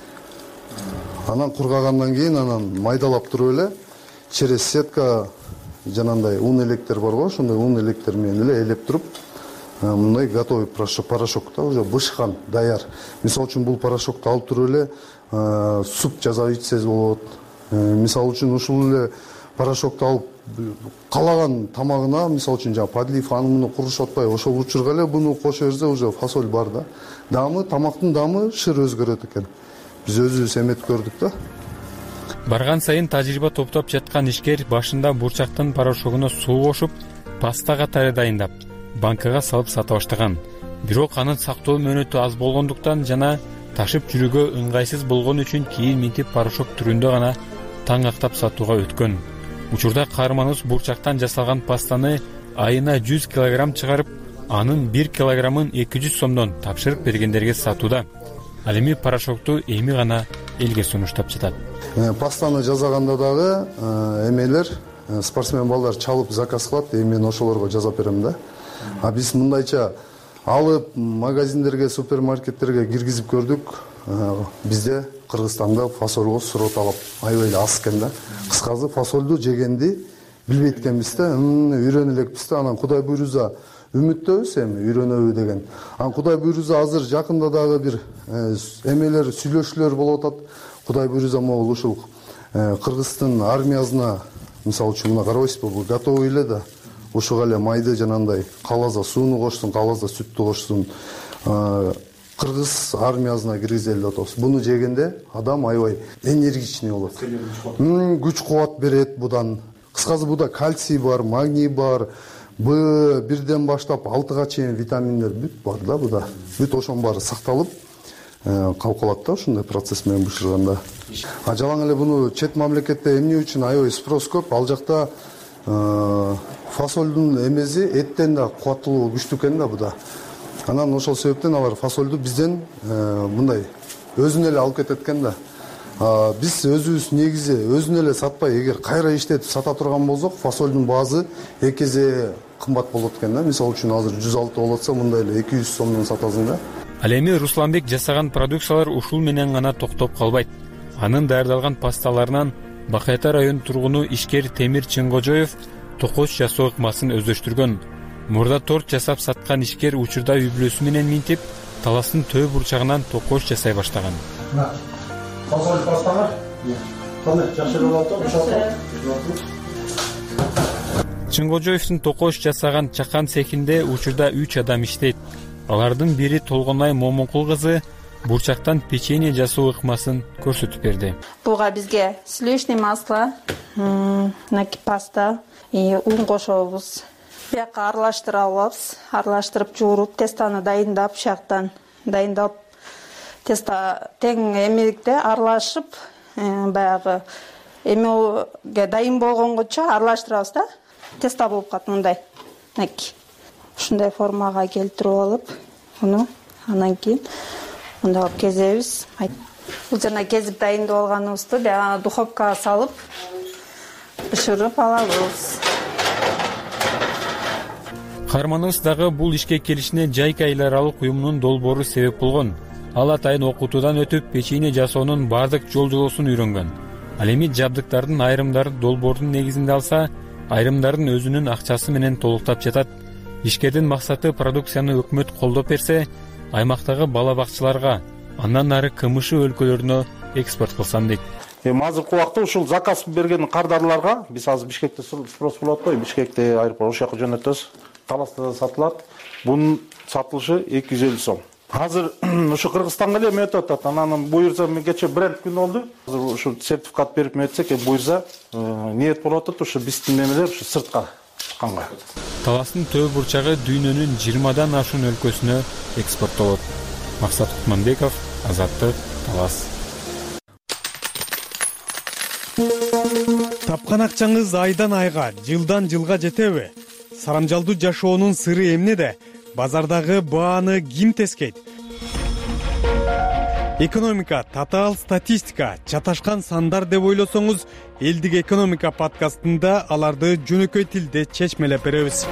Анан кургагандан кийин анан майдалап туруп эле через сетка жанагындай ун электер бар го, ошондой ун электер менен эле элеп туруп, мындай готовый порошок да, уже бышкан, даяр. Мисалы үчүн бул порошокту алып туруп эле суп жасап ичсеңиз болот. Мисалы үчүн ушул эле порошокту алып калаган тамагына, мисалы үчүн жана подлив анымыны курушуп атпайбы, ошол учурга эле буну кошо берсе уже фасоль бар да. Дамы, тамактын дамы шыр өзгөрөт экен. Биз өзүбүз эметип көрдүк да. Барган сайын тажрыйба топтоп жаткан ишкер башында бурчактын порошогуна суу кошуп, паста катары дайындап, банкага салып сата баштаган. Бирок анын сактоо мөөнөтү аз болгондуктан жана ташып жүрүүгө ыңгайсыз болгон үчүн кийин минтип порошок түрүндө гана таң актап сатууга өткөн. Учурда каарманыбыз бурчактан жасалган пастаны айына 100 килограмм чыгарып, анын 1 килограммын 200 сомдон тапшырык бергендерге сатууда. Ал эми порошокту эми гана элге сунуштап жатат. Пастаны жасаганда дагы эмелер, спортсмен балдар чалып заказ кылат, мен ошолорго жасап берем да. А биз мындайча алып магазиндерге, супермаркеттерге киргизип көрдүк. Бизде Кыргызстанда фасолго суроо талап аябай аз экен да. Кыскасы фасолду жегенди билбейт экенбиз да, үйрөнө элекпиз да. Анан Кудай буйруза үмүттөбүз эми үйрөнөбү деген. Анан Кудай буйруза азыр жакында дагы бир эмелер, сүйлөшүүлөр болуп атат. Кудай буйруза могул ушул Кыргыздын армиясына, мисалы үчүн мына карабайсызбы, бул готовый эле да. Ушуга эле майды жанандай калаза сууну кошсун, калаза сүттү кошсун. Кыргыз армиясына киргизели деп атабыз. Буну жегенде адам аябай энергичный болот. Күч кубат берет будан. Кыскасы буда кальций бар, магний бар, Б1ден баштап 6га чейин витаминдер бүт бар да буда. Бүт ошонун баары сакталып калып калат да ушундай процесс менен бышырганда. Жалаң эле буну чет мамлекетте эмне үчүн аябай спрос көп? Ал жакта фасолдун эмеси эттен да кубаттуулугу күчтүү экен да буда. Анан ошол себептен алар фасолду бизден мындай өзүнө эле алып кетет экен да. Биз өзүбүз негизи өзүнө эле сатпай, эгер кайра иштетип сата турган болсок, фасолдун баазы 2 эсе кымбат болот экен да. Мисалы үчүн азыр 106 болуп атса, мындай эле 200 сомдон сатасың да. Ал эми Русланбек жасаган продукциялар ушул менен гана токтоп калбайт. Анын даярдалган пасталарынан Бакайта район тургуну ишкер Темир Чыңгожоев токоч жасоо ыкмасын өздөштүргөн. Мурда торт жасап саткан ишкер учурда үй бүлөсү менен минтип, таластын төө бурчагынан токоч жасай баштаган. Фасоль пастаңар? Кандай жакшы болуп атат? Чыңгожоевдин токоч жасаган чакан цехинде учурда 3 адам иштейт. Алардын бири Толгонай Момункул кызы бурчактан печенье жасоо ыкмасын көрсөтүп берди. Буга бизге сливочный масло, паста, ун кошобуз. Бияка аралаштыра алабыз. Аралаштырып жууруп, тестаны дайындап, шактан дайындап, теста тең эмеликте аралашып, баягы эмеге дайын болгонгочо аралаштырабыз да. Теста болуп калат мындай. Ушундай формага келтирип алып, муну анан кийин мындай кезебиз. Бул жана кезип дайындап алганыбызды баягы духовкага салып бышырып алабыз. Каарманыбыз дагы бул ишке келишине Жайка айлар аралык уюмунун долбоору себеп болгон. Ал атайын окутуудан өтүп, печенье жасоонун бардык жол жолосун үйрөнгөн. Ал эми жабдыктардын айрымдары долбоордун негизинде алса, айрымдарын өзүнүн акчасы менен толуктап жатат. Ишкердин максаты продукцияны өкмөт колдоп берсе, аймактагы бала бакчаларга, андан ары КМШ өлкөлөрүнө экспорт кылсам дейт. Азыркы убакта ушул заказ берген кардарларга биз азыр Бишкекте спрос болот го, Бишкекте аэропорт ошол жака жөнөтөбүз. Таласта да сатылат. Бунун сатылышы 250 сом. Азыр ушу Кыргызстанга эле өтүп атат. Анан буйрса кече бренд күн болду. Азыр ушу сертификат берип өтсөк, буйрса ниет болуп атат ушу биздин немелер ушу сыртка чыкканга. Таластын төө бурчагы дүйнөнүн 20дан ашуун өлкөсүнө экспорттолот. Максат Кутманбеков, Азаттык, Талас. Тапкан акчаңыз айдан айга, жылдан жылга жетеби? сарамжалдуу жашоонун сыры эмнеде? Базардагы бааны ким тескейт? Экономика, татаал статистика, чаташкан сандар деп ойлосоңуз, элдик экономика подкастында аларды жөнөкөй тилде чечмелеп беребиз.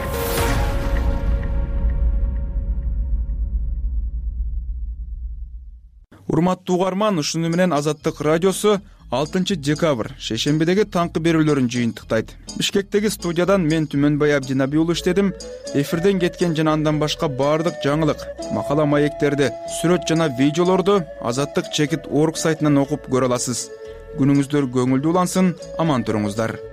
Урматтуу угарман, ушуну менен Азаттык радиосу 6 декабрь шейшембидеги таңкы берүүлөрүн жыйынтыктайт. Бишкектеги студиядан мен Түмөнбай Абдинаби уулу иштедим. Эфирден кеткен жана андан башка баардык жаңылык, макала маектерди, сүрөт жана видеолорду Азаттык Чекит.org сайтынан окуп көрө аласыз. Күнүңүздөр көңүлдүү улансын, аман туруңуздар.